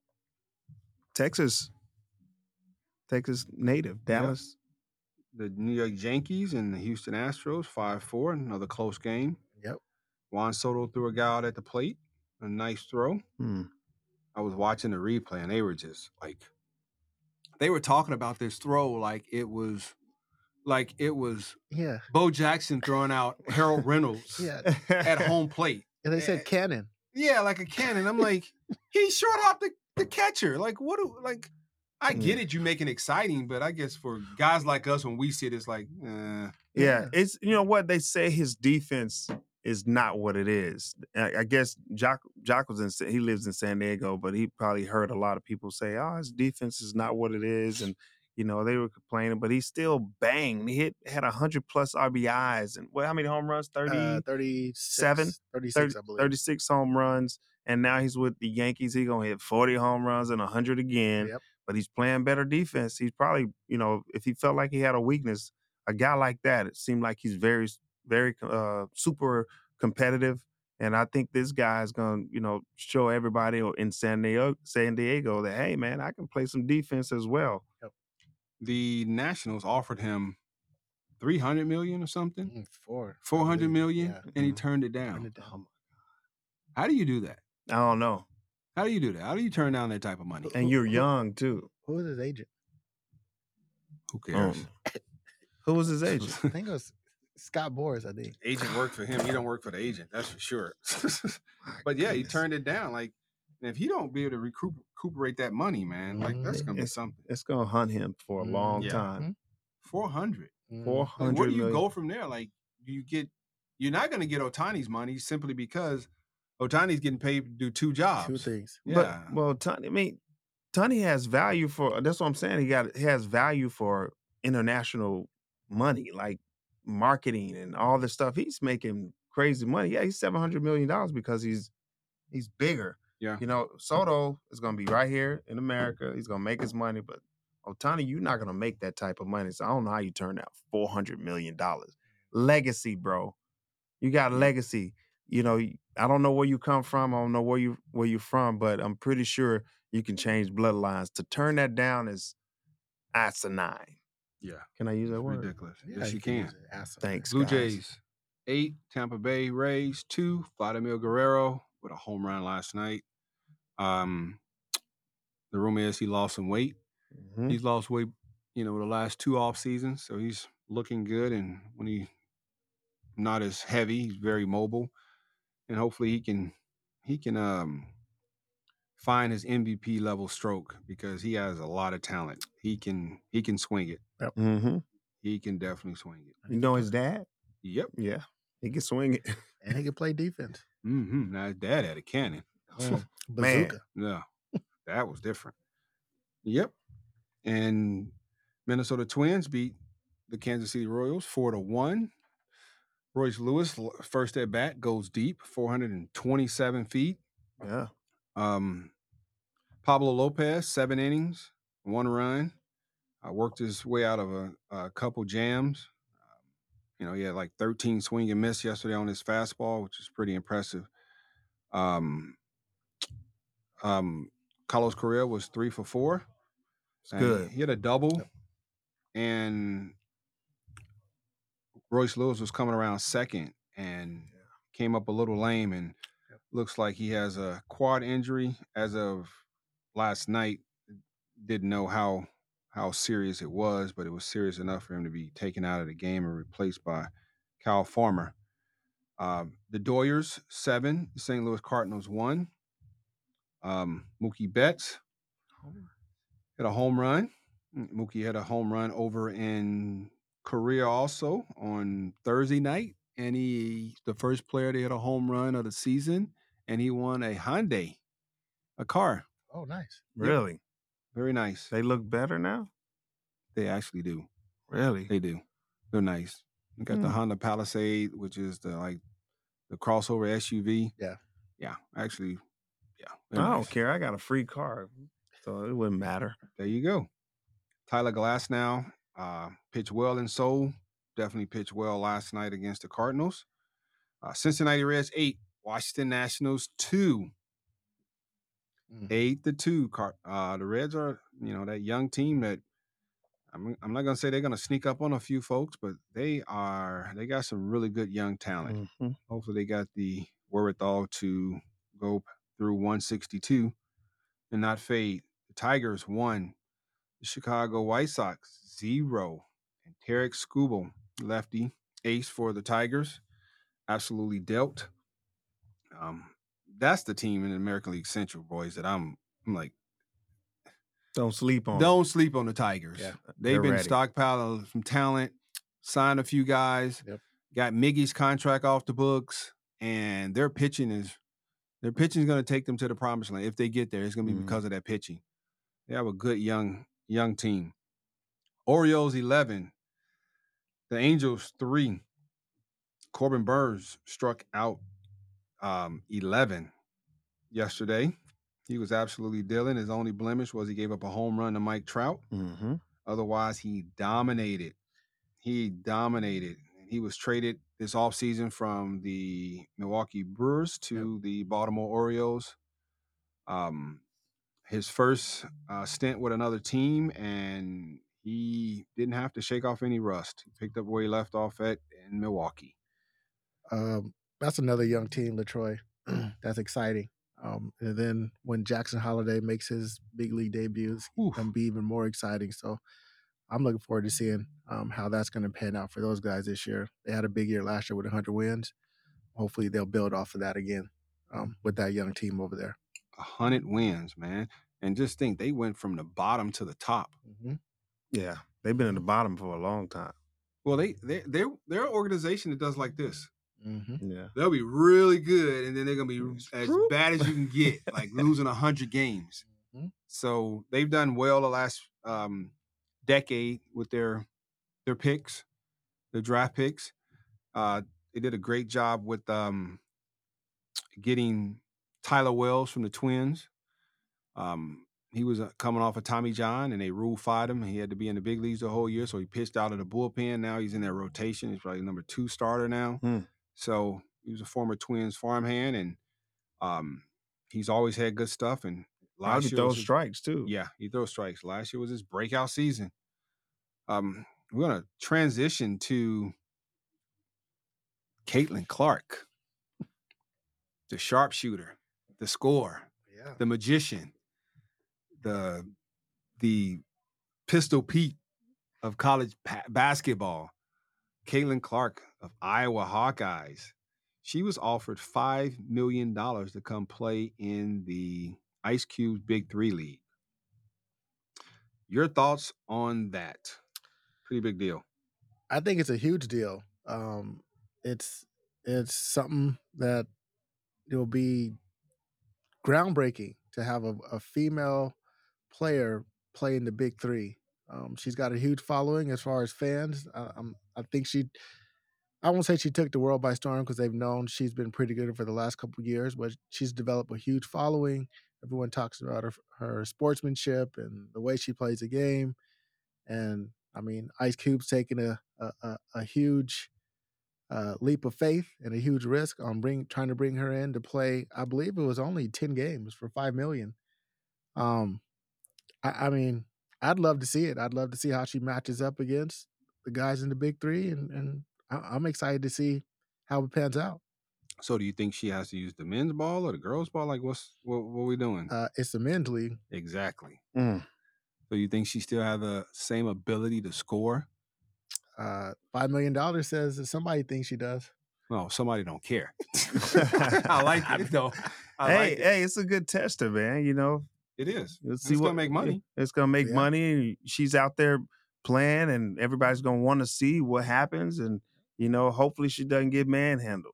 Texas. Texas native. Dallas. the New York Yankees, and the Houston Astros five four. Another close game. Yep. Juan Soto threw a guy out at the plate. A nice throw. Hmm. I was watching the replay, and they were just like, they were talking about this throw like it was, like it was Yeah. Bo Jackson throwing out Harold Reynolds Yeah. at home plate. And they said Eh, cannon. Yeah, like a cannon. I'm like, he short out the, the catcher. Like, what do, like, I get it, you make it exciting, but I guess for guys like us, when we see it, it's like, eh. Yeah, Yeah. it's you know what they say his defense is not what it is. I, I guess Jock Jock was in Sa- he lives in San Diego, but he probably heard a lot of people say, "Oh, his defense is not what it is," and you know they were complaining, but he still banged. He hit had a hundred plus R B Is and what? How many home runs? Thirty. Uh, thirty-six. Seven? thirty-six, thirty, I believe. thirty-six home runs, and now he's with the Yankees. He's gonna hit forty home runs and one hundred again. Yep. But he's playing better defense. He's probably, you know, if he felt like he had a weakness, a guy like that, it seemed like he's very, very uh, super competitive. And I think this guy is gonna, you know, show everybody in San Diego, San Diego that hey, man, I can play some defense as well. The Nationals offered him three hundred million or something, Mm, Four. I four hundred believe. million, Yeah. and he Mhm. turned it down. Turned it down. How do you do that? I don't know. How do you do that? How do you turn down that type of money? And Who- you're who- young too. Who was his agent? Who cares? Um, who was his agent? I think it was Scott Boras, I think. Agent worked for him. He don't work for the agent. That's for sure. My But yeah, he goodness. turned it down. Like, if he don't be able to recoup, recuperate that money, man, like that's gonna be It's- something. It's gonna hunt him for a Mm, long yeah. time. Four hundred. Mm. Four Like, where hundred do you million. go from there? Like, do you get? You're not gonna get Otani's money simply because Otani's getting paid to do two jobs. Two things. Yeah. But well, Tony, I mean, Tony has value for. That's what I'm saying. He got he has value for international money, like marketing and all this stuff. He's making crazy money. Yeah, he's seven hundred million dollars because he's he's bigger. Yeah. You know, Soto is gonna be right here in America. He's gonna make his money, but Otani, you're not gonna make that type of money. So I don't know how you turn out four hundred million dollars. Legacy, bro. You got legacy. You know, I don't know where you come from. I don't know where you where you're from, but I'm pretty sure you can change bloodlines. To turn that down is asinine. Yeah. Can I use that It's word? ridiculous. Yeah, yes, you use can. it. Asinine. Thanks, Blue guys. Jays, eight. Tampa Bay Rays, two. Vladimir Guerrero with a home run last night. Um, the rumor is he lost some weight. Mhm. He's lost weight, you know, the last two off seasons, so he's looking good. And when he not as heavy, he's very mobile, and hopefully he can he can um find his M V P level stroke because he has a lot of talent. He can he can swing it. Mhm. He can definitely swing it. You know his dad? Yep. Yeah, he can swing it. And he can play defense. Mm-hmm. Now his dad had a cannon. Mm. Man. Bazooka. Yeah, that was different. Yep. And Minnesota Twins beat the Kansas City Royals four to one. Royce Lewis, l- first at bat, goes deep, four hundred twenty-seven feet. Yeah. Um, Pablo Lopez, seven innings, one run. Uh, worked his way out of a, a couple jams. Um, you know, he had like thirteen swing and miss yesterday on his fastball, which is pretty impressive. Um, um, Carlos Correa was three for four. It's And good. He had a double, Yep. and Royce Lewis was coming around second and came up a little lame, and Yep. looks like he has a quad injury as of last night. Didn't know how how serious it was, but it was serious enough for him to be taken out of the game and replaced by Kyle Farmer. Um, the Doyers seven, the Saint Louis Cardinals one. Um, Mookie Betts had a home run. Mookie had a home run over in Korea also on Thursday night, and he the first player to hit a home run of the season, and he won a Hyundai, a car. Oh, nice. Really? Very nice. They look better now? They actually do. Really? They do. They're nice. You got the Hmm. Honda Palisade, which is the like the crossover S U V. Yeah. Yeah, actually Yeah, I they're don't nice. care. I got a free car, so it wouldn't matter. There you go. Tyler Glasnow uh, pitched well in Seoul. Definitely pitched well last night against the Cardinals. Uh, Cincinnati Reds eight, Washington Nationals two. Mhm. Eight to two. Car- Uh, the Reds are, you know, that young team that I'm, I'm not gonna say they're gonna sneak up on a few folks, but they are. They got some really good young talent. Mhm. Hopefully, they got the wherewithal to go through one sixty-two and not fade. The Tigers won. The Chicago White Sox zero. And Tarek Skubal, lefty ace for the Tigers, absolutely dealt. Um, that's the team in the American League Central, boys. That I'm, I'm like, Don't sleep on 'em. don't sleep on the Tigers. Yeah. They've They're been ready. stockpiling some talent, signed a few guys, Yep. got Miggy's contract off the books, and their pitching is their pitching is going to take them to the promised land. If they get there, it's going to be Mhm. because of that pitching. They have a good young young team. Orioles eleven, the Angels three. Corbin Burns struck out um, eleven yesterday. He was absolutely dealing. His only blemish was he gave up a home run to Mike Trout. Mhm. Otherwise, he dominated. He dominated. He was traded this offseason from the Milwaukee Brewers to the Baltimore Orioles. Um, his first uh, stint with another team, and he didn't have to shake off any rust. He picked up where he left off at in Milwaukee. Um, that's another young team, Latroy. That's exciting. Um, and then when Jackson Holiday makes his big league debut, it's Oof. going to be even more exciting. So I'm looking forward to seeing um, how that's going to pan out for those guys this year. They had a big year last year with one hundred wins. Hopefully they'll build off of that again um, with that young team over there. one hundred wins, man. And just think, they went from the bottom to the top. Mm-hmm. Yeah, they've been at the bottom for a long time. Well, they they they're they're an organization that does like this. Mm-hmm. Yeah. They'll be really good, and then they're gonna be as Whoop. bad as you can get, like losing a hundred games. Mhm. So they've done well the last um, decade with their their picks, their draft picks. Uh, they did a great job with um, getting Tyler Wells from the Twins. Um, he was uh, coming off of Tommy John, and they rule fired him. He had to be in the big leagues the whole year, so he pitched out of the bullpen. Now he's in their rotation. He's probably number two starter now. Hmm. So he was a former Twins farmhand, and um, he's always had good stuff. And last Probably year throws was his, strikes too. yeah, he throws strikes. Last year was his breakout season. Um, we're gonna transition to Caitlin Clark, the sharpshooter, the scorer, Yeah. the magician, the the Pistol Pete of college pa- basketball. Caitlin Clark of Iowa Hawkeyes. She was offered five million dollars to come play in the Ice Cube's Big Three League. Your thoughts on that? Pretty big deal. I think it's a huge deal. Um, it's it's something that will be groundbreaking to have a, a female player play in the Big Three. Um, she's got a huge following as far as fans. I, I'm, I think she, I won't say she took the world by storm because they've known she's been pretty good for the last couple of years, but she's developed a huge following. Everyone talks about her, her sportsmanship and the way she plays the game. And I mean, Ice Cube's taking a a, a, a huge uh, leap of faith and a huge risk on bring trying to bring her in to play. I believe it was only ten games for five million. Um, I, I mean, I'd love to see it. I'd love to see how she matches up against the guys in the Big Three, and and I, I'm excited to see how it pans out. So, do you think she has to use the men's ball or the girls' ball? Like, what's what? What are we doing? Uh, it's the men's league. Exactly. Mm. So, you think she still have the same ability to score? Uh, Five million dollars says that somebody thinks she does. No, somebody don't care. I like it though. I hey, like it. hey, it's a good tester, man. You know, It is. let's It's see what gonna make money. It's gonna make Yeah. money. She's out there playing, and everybody's gonna want to see what happens. And you know, hopefully, she doesn't get manhandled.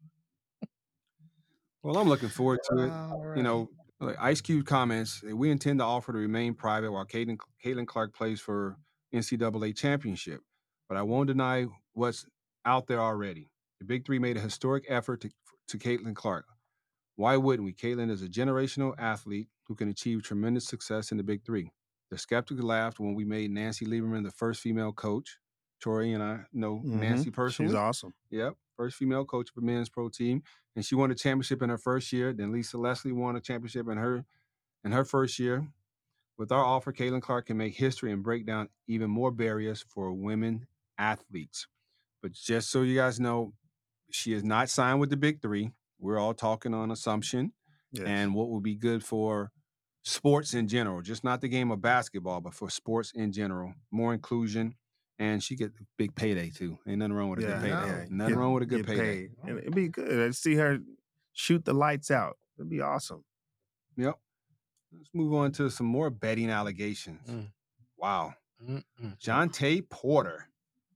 Well, I'm looking forward to it. All You right. know, like Ice Cube comments, we intend to offer to remain private while Caitlin, Caitlin Clark plays for N C double A championship. But I won't deny what's out there already. The Big Three made a historic effort to, to Caitlin Clark. Why wouldn't we? Caitlin is a generational athlete who can achieve tremendous success in the big three. The skeptics laughed when we made Nancy Lieberman the first female coach. Tori and I know Mhm. Nancy personally. She's awesome. Yep, first female coach of a men's pro team, and she won a championship in her first year. Then Lisa Leslie won a championship in her in her first year. With our offer, Caitlin Clark can make history and break down even more barriers for women athletes. But just so you guys know, she is not signed with the big three. We're all talking on assumption Yes. and what would be good for sports in general, just not the game of basketball, but for sports in general, more inclusion. And she get a big payday too. Ain't nothing wrong with a yeah, good payday. yeah. Nothing Get- wrong with a good get payday. paid. And it'd be good. I'd see her shoot the lights out. It'd be awesome. Yep. Let's move on to some more betting allegations. Mm. Wow. Mm-mm. Jonte Porter,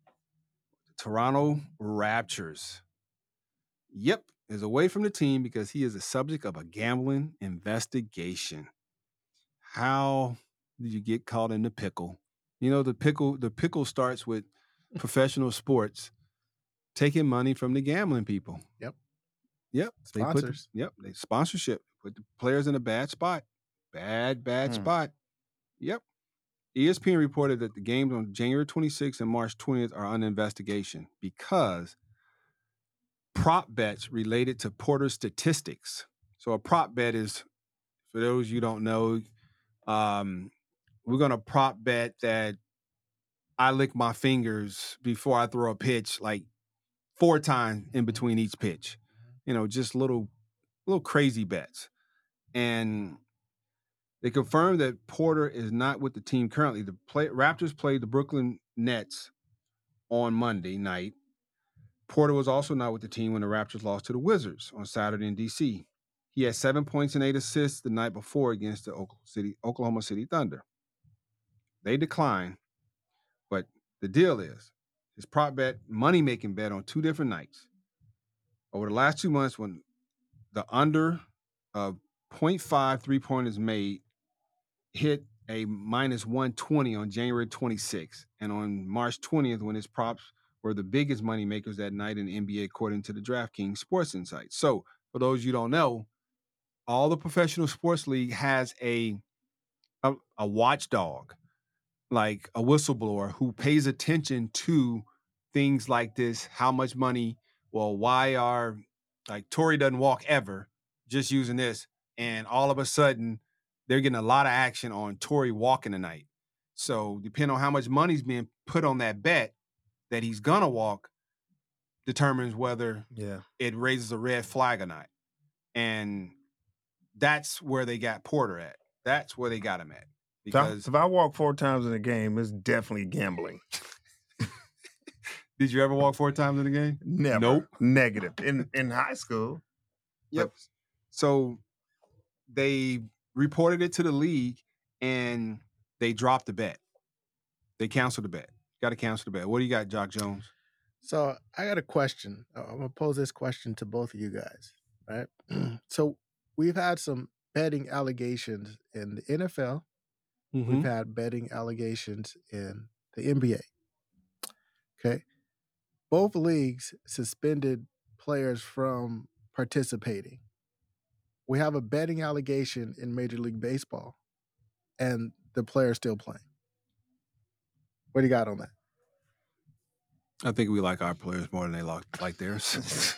Toronto Raptors. Yep, is away from the team because he is the subject of a gambling investigation. How did you get caught in the pickle? You know, the pickle, the pickle starts with professional sports taking money from the gambling people. Yep. Yep. They put the, Sponsors. yep, they sponsorship. Put the players in a bad spot. Bad, bad Hmm. spot. Yep. E S P N reported that the games on January twenty-sixth and March twentieth are under investigation because prop bets related to Porter's statistics. So a prop bet is, for those you don't know, um, we're going to prop bet that I lick my fingers before I throw a pitch like four times in between each pitch. You know, just little, little crazy bets. And they confirmed that Porter is not with the team currently. The play, Raptors played the Brooklyn Nets on Monday night. Porter was also not with the team when the Raptors lost to the Wizards on Saturday in D C. He had seven points and eight assists the night before against the Oklahoma City, Oklahoma City Thunder. They declined, but the deal is his prop bet, money-making bet on two different nights. Over the last two months, when the under of point five three-pointers made hit a minus one twenty on January twenty-sixth, and on March twentieth, when his props were the biggest money makers that night in the N B A, according to the DraftKings Sports Insight. So, for those you don't know, all the professional sports league has a, a a watchdog, like a whistleblower who pays attention to things like this. How much money? Well, why are like Tory doesn't walk ever? Just using this, and all of a sudden they're getting a lot of action on Tory walking tonight. So, depending on how much money's being put on that bet that he's gonna walk, determines whether Yeah. it raises a red flag or not. And that's where they got Porter at. That's where they got him at. If I, Because if I walk four times in a game, it's definitely gambling. did you ever walk four times in a game? Never. Nope. Negative. In in high school. Yep. So they reported it to the league and they dropped the bet. They canceled the bet. Got to cancel the bet. What do you got, Jock Jones? So I got a question. Uh, I'm gonna pose this question to both of you guys. Right. So we've had some betting allegations in the N F L. Mm-hmm. We've had betting allegations in the N B A. Okay. Both leagues suspended players from participating. We have a betting allegation in Major League Baseball, and the player's still playing. What do you got on that? I think we like our players more than they like, like theirs.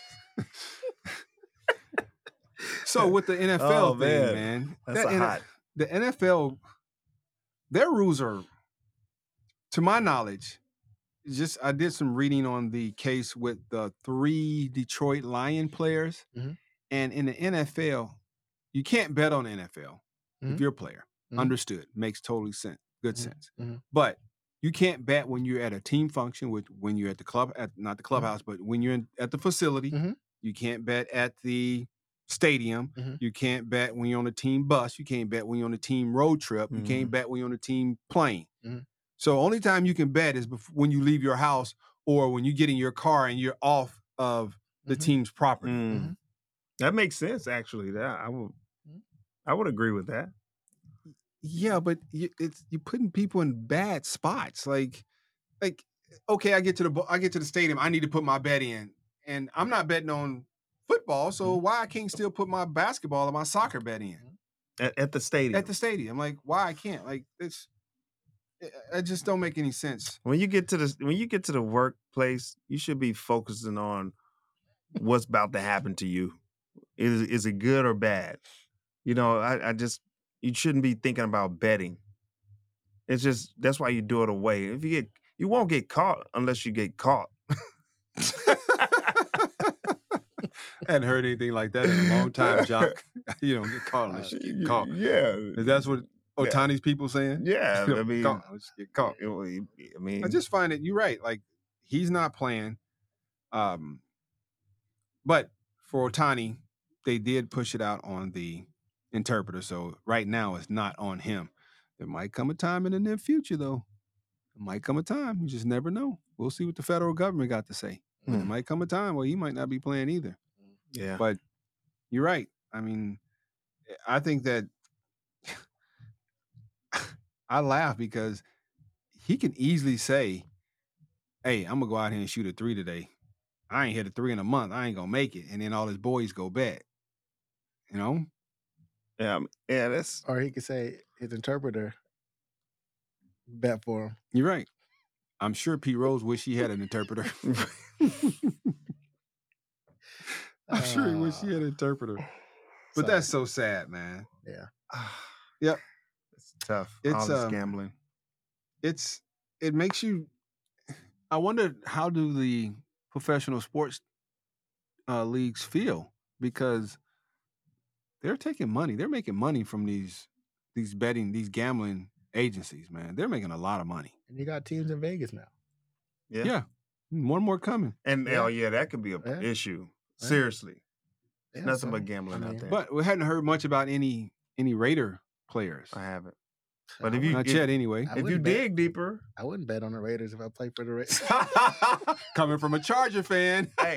So with the N F L Oh, thing, man. man, That's that a N- hot. the N F L, their rules are, to my knowledge, just I did some reading on the case with the three Detroit Lion players, Mhm. and in the N F L, you can't bet on the N F L if Mhm. you're a player. Mhm. Understood, makes totally sense, good Mhm. sense. Mhm. But you can't bet when you're at a team function, with when you're at the club, at not the clubhouse, but when you're in, at the facility. Mhm. You can't bet at the stadium. Mhm. You can't bet when you're on a team bus. You can't bet when you're on a team road trip. You can't Mhm. bet when you're on a team plane. Mhm. So only time you can bet is bef- when you leave your house or when you get in your car and you're off of the Mhm. team's property. Mm. Mhm. That makes sense, actually. That I would Mhm. I would agree with that. Yeah, but you, it's you're putting people in bad spots. Like, like okay, I get to the bo- I get to the stadium. I need to put my bet in, and I'm not betting on football, so why I can't still put my basketball or my soccer bet in At, at the stadium. at the stadium? Like, why I can't? Like, it's it, it just don't make any sense. when you get to the when you get to the workplace, you should be focusing on what's about to happen to you. Is is it good or bad? You know, I, I just you shouldn't be thinking about betting. It's just that's why you do it away. If you get you won't get caught unless you get caught. I hadn't heard anything like that in a long time, Jock. You don't get caught unless you get caught. Yeah, Is that what Yeah. Otani's people saying? yeah. You I don't get mean, caught unless you get caught. it- I mean, I just find it. You're right. Like he's not playing. Um, but for Otani, they did push it out on the interpreter. So right now it's not on him. There might come a time in the near future, though. There might come a time. You just never know. We'll see what the federal government got to say. But there Hmm. might come a time where he might not be playing either. yeah. But you're right. I mean, I think that I laugh because he can easily say, hey, I'm gonna go out here and shoot a three today. I ain't hit a three in a month. I ain't gonna make it. And then all his boys go bet. You know? Yeah, I mean, yeah, that's Or he could say his interpreter bet for him. You're right. I'm sure Pete Rose wish he had an interpreter. I'm sure he wish he had an interpreter. But Sorry. that's so sad, man. Yep. it's tough. It's, All this um, gambling. It's it makes you I wonder how do the professional sports uh, leagues feel, because they're taking money. They're making money from these these betting, these gambling agencies, man. They're making a lot of money. And you got teams in Vegas now. Yeah. Yeah. More and more coming. And Yeah. oh yeah, that could be a Yeah. issue. Yeah. Seriously. Yeah, Nothing so, but gambling I out mean, there. But we hadn't heard much about any any Raider players. I haven't. But I if you Not if, yet, anyway. I if you wouldn't bet. dig deeper, I wouldn't bet on the Raiders if I played for the Raiders. Coming from a Charger fan. hey,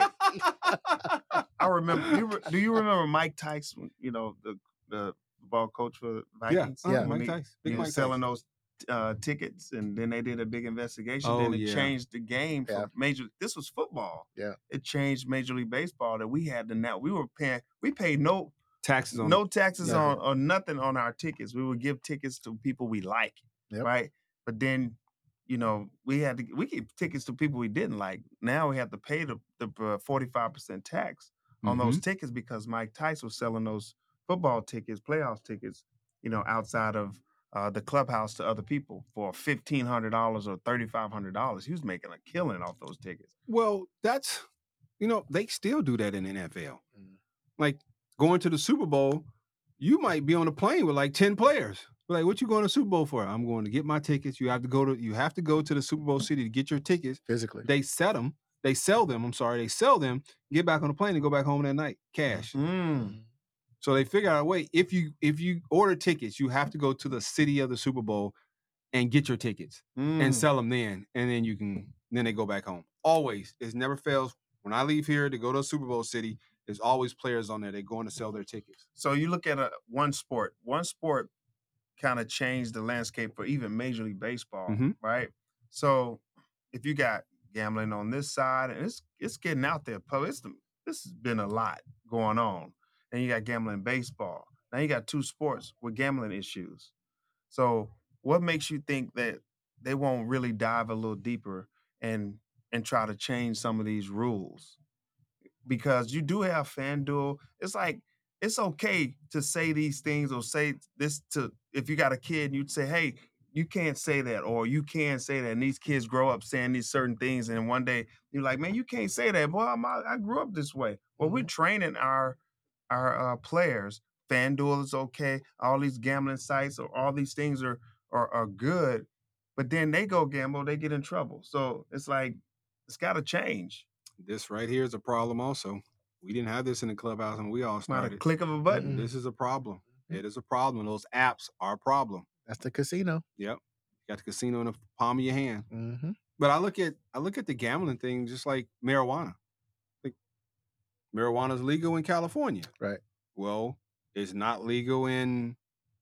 I remember. You re, do you remember Mike Tyson? You know the the ball coach for the Yeah, Vikings. uh, Yeah. When Mike he, Tyson. he Big was Mike selling Tyson. those uh, tickets, and then they did a big investigation. Oh, then it yeah. changed the game for Yeah. major. This was football. Yeah. It changed Major League Baseball that we had to now. We were paying. We paid no Taxes on no taxes nothing. on or nothing on our tickets. We would give tickets to people we like, Yep. right? But then, you know, we had to we give tickets to people we didn't like. Now we have to pay the the forty-five percent tax on those Mhm. tickets because Mike Tyson was selling those football tickets, playoff tickets, you know, outside of uh, the clubhouse to other people for fifteen hundred dollars or thirty-five hundred dollars. He was making a killing off those tickets. Well, that's you know, they still do that in the N F L. Mm. Like going to the Super Bowl, you might be on a plane with like ten players. Like, what you going to Super Bowl for? I'm going to get my tickets. You have to go to you have to go to the Super Bowl city to get your tickets. Physically. They set them. They sell them. I'm sorry. They sell them. Get back on the plane and go back home that night. Cash. Mm. Mhm. So they figure out a way. If you if you order tickets, you have to go to the city of the Super Bowl and get your tickets and Mm. sell them then, and then you can then they go back home. Always, it never fails. When I leave here to go to a Super Bowl city, there's always players on there. They're going to sell their tickets. So you look at a one sport. One sport kind of changed the landscape for even Major League Baseball, Mhm. right? So if you got gambling on this side, and it's it's getting out there, Poe. It's the, this has been a lot going on. And you got gambling in baseball. Now you got two sports with gambling issues. So what makes you think that they won't really dive a little deeper and and try to change some of these rules? Because you do have FanDuel. It's like it's okay to say these things or say this to if you got a kid and you'd say, hey, you can't say that, or you can say that. And these kids grow up saying these certain things, and one day you're like, man, you can't say that. Boy, I'm, I grew up this way. Well, we're training our our uh, players. FanDuel is okay. All these gambling sites or all these things are, are are good, but then they go gamble, they get in trouble. So it's like it's got to change. This right here is a problem. Also, we didn't have this in the clubhouse, and we all It's not a started. click of a button. This is a problem. It is a problem. Those apps are a problem. That's the casino. Yep, you got the casino in the palm of your hand. Mm-hmm. But I look at I look at the gambling thing just like marijuana. Like marijuana is legal in California. Right. Well, it's not legal in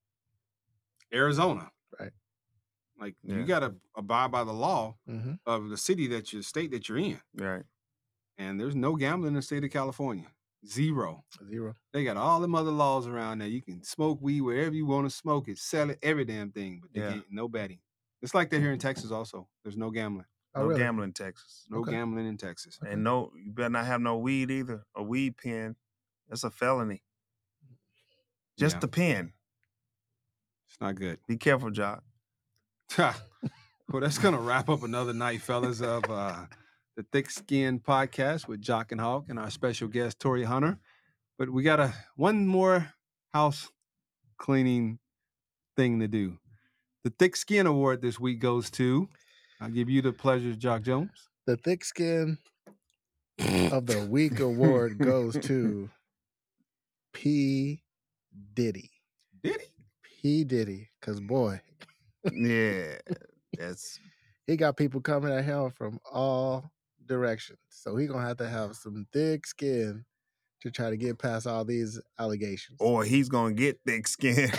Arizona. Right. Like Yeah. you got to abide by the law Mm-hmm. of the city that you state that you're in. Right. And there's no gambling in the state of California. Zero. Zero. They got all them other laws around there. You can smoke weed wherever you want to smoke it, sell it, every damn thing, but they Yeah. can't, no betting. It's like they're here in Texas also. There's no gambling. Oh, no really? gambling in Texas. No Okay. gambling in Texas. And no, you better not have no weed either. A weed pen, that's a felony. Just Yeah. the pen. It's not good. Be careful, Jock. Ha. Well, that's going to wrap up another night, fellas, of uh, the Thick Skin Podcast with Jock and Hawk and our special guest, Torii Hunter. But we got a one more house cleaning thing to do. The Thick Skin Award this week goes to, I'll give you the pleasure, Jock Jones. The Thick Skin of the Week award goes to P. Diddy. Diddy? P. Diddy. Because, boy, Yeah. That's he got people coming at him from all directions. So he going to have to have some thick skin to try to get past all these allegations. or he's gonna get thick skin.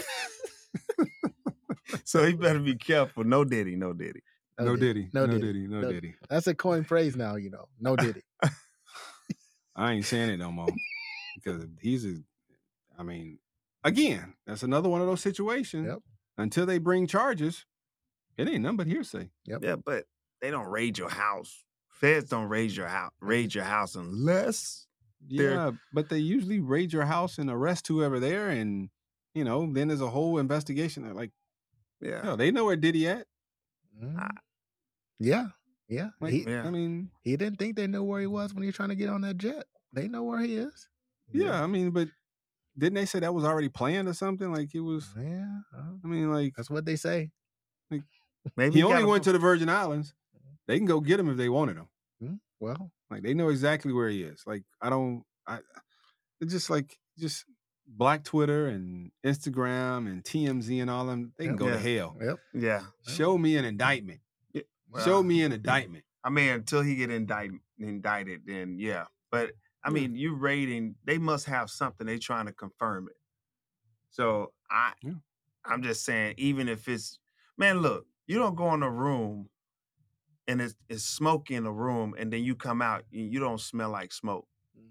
So he better be careful. No Diddy, no Diddy. No Diddy. No No Diddy. Diddy. No No- Diddy. That's a coin phrase now, you know. No Diddy. I ain't saying it no more because he's a, I mean, again, that's another one of those situations. Yep. Until they bring charges, it ain't nothing but hearsay. Yep. Yeah, but they don't raid your house. Feds don't raid your house. Raid your house unless They're- Yeah, but they usually raid your house and arrest whoever there, and you know, then there's a whole investigation. They're like, yeah. hell, they know where Diddy at. Mm. Yeah. Yeah. Like, he, Yeah. I mean, he didn't think they knew where he was when he was trying to get on that jet. They know where he is. yeah, I mean, but didn't they say that was already planned or something? Like it was. Yeah. uh, I mean, like That's what they say. Maybe he only got a went fo- to the Virgin Islands. They can go get him if they wanted him. Mm, Well, Like they know exactly where he is. Like I don't. I. It's just like just Black Twitter and Instagram and T M Z and all them. They can Yep. go to Yeah. hell. yep. Yeah. Show me an indictment. Well, Show me an indictment. I mean, until he get indict, indicted, then yeah. But I Yeah. mean, you raiding, they must have something. They trying to confirm it. So I, Yeah. I'm just saying, even if it's, man, look, you don't go in a room and it's, it's smoke in the room, and then you come out and you don't smell like smoke.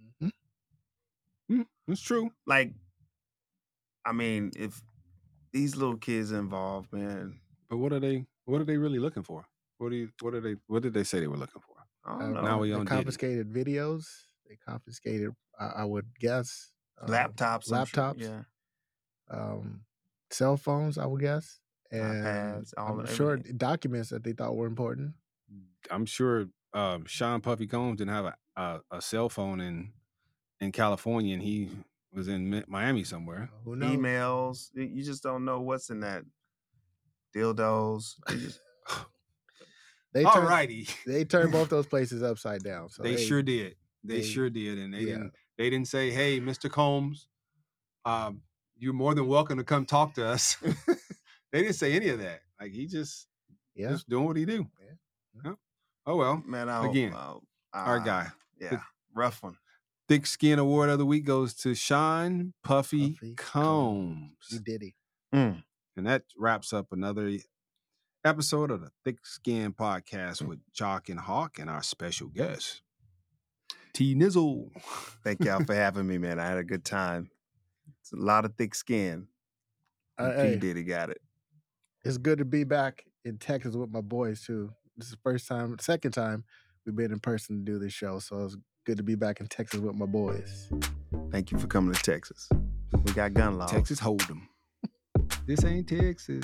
Mhm. It's true. Like, I mean, if these little kids involved, man, But what are they? What are they really looking for? What do you? What are they? What did they say they were looking for? I Uh, don't know. now we they on Diddy. confiscated videos. They confiscated, I, I would guess, uh, laptops, I'm sure. laptops. yeah. um, cell phones, I would guess, and iPads, all I'm of sure everything. documents that they thought were important. I'm sure um, Sean Puffy Combs didn't have a, a a cell phone in in California, and he was in Mi- Miami somewhere. Who knows? Emails. y- You just don't know what's in that. Dildos. You just- They All turned, righty, they turned both those places upside down. So they sure did. They, they- sure did, and they yeah. didn't. They didn't say, "Hey, Mister Combs, um, you're more than welcome to come talk to us." They didn't say any of that. Like he just Yeah, just doing what he do. Yeah. Yeah. Oh well, Man, I hope, Again, uh, our uh, guy. Yeah, rough one. Thick Skin Award of the Week goes to Sean Puffy, Puffy Combs. he did it. Mm. And that wraps up another episode of the Thick Skin Podcast with Jock and Hawk and our special guest, T Nizzle. Thank y'all for having me, man. I had a good time. It's a lot of thick skin. Uh, And hey, P Diddy got it. it's good to be back in Texas with my boys too. This is the first time, second time we've been in person to do this show, so it's good to be back in Texas with my boys. Thank you for coming to Texas. We got gun laws. Texas Hold'em. This ain't Texas.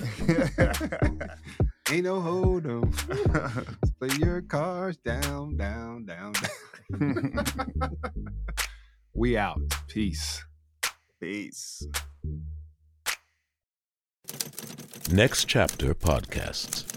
Ain't no Hold'em. Play your cards down, down, down, down. We out. Peace. Peace. Next Chapter Podcasts.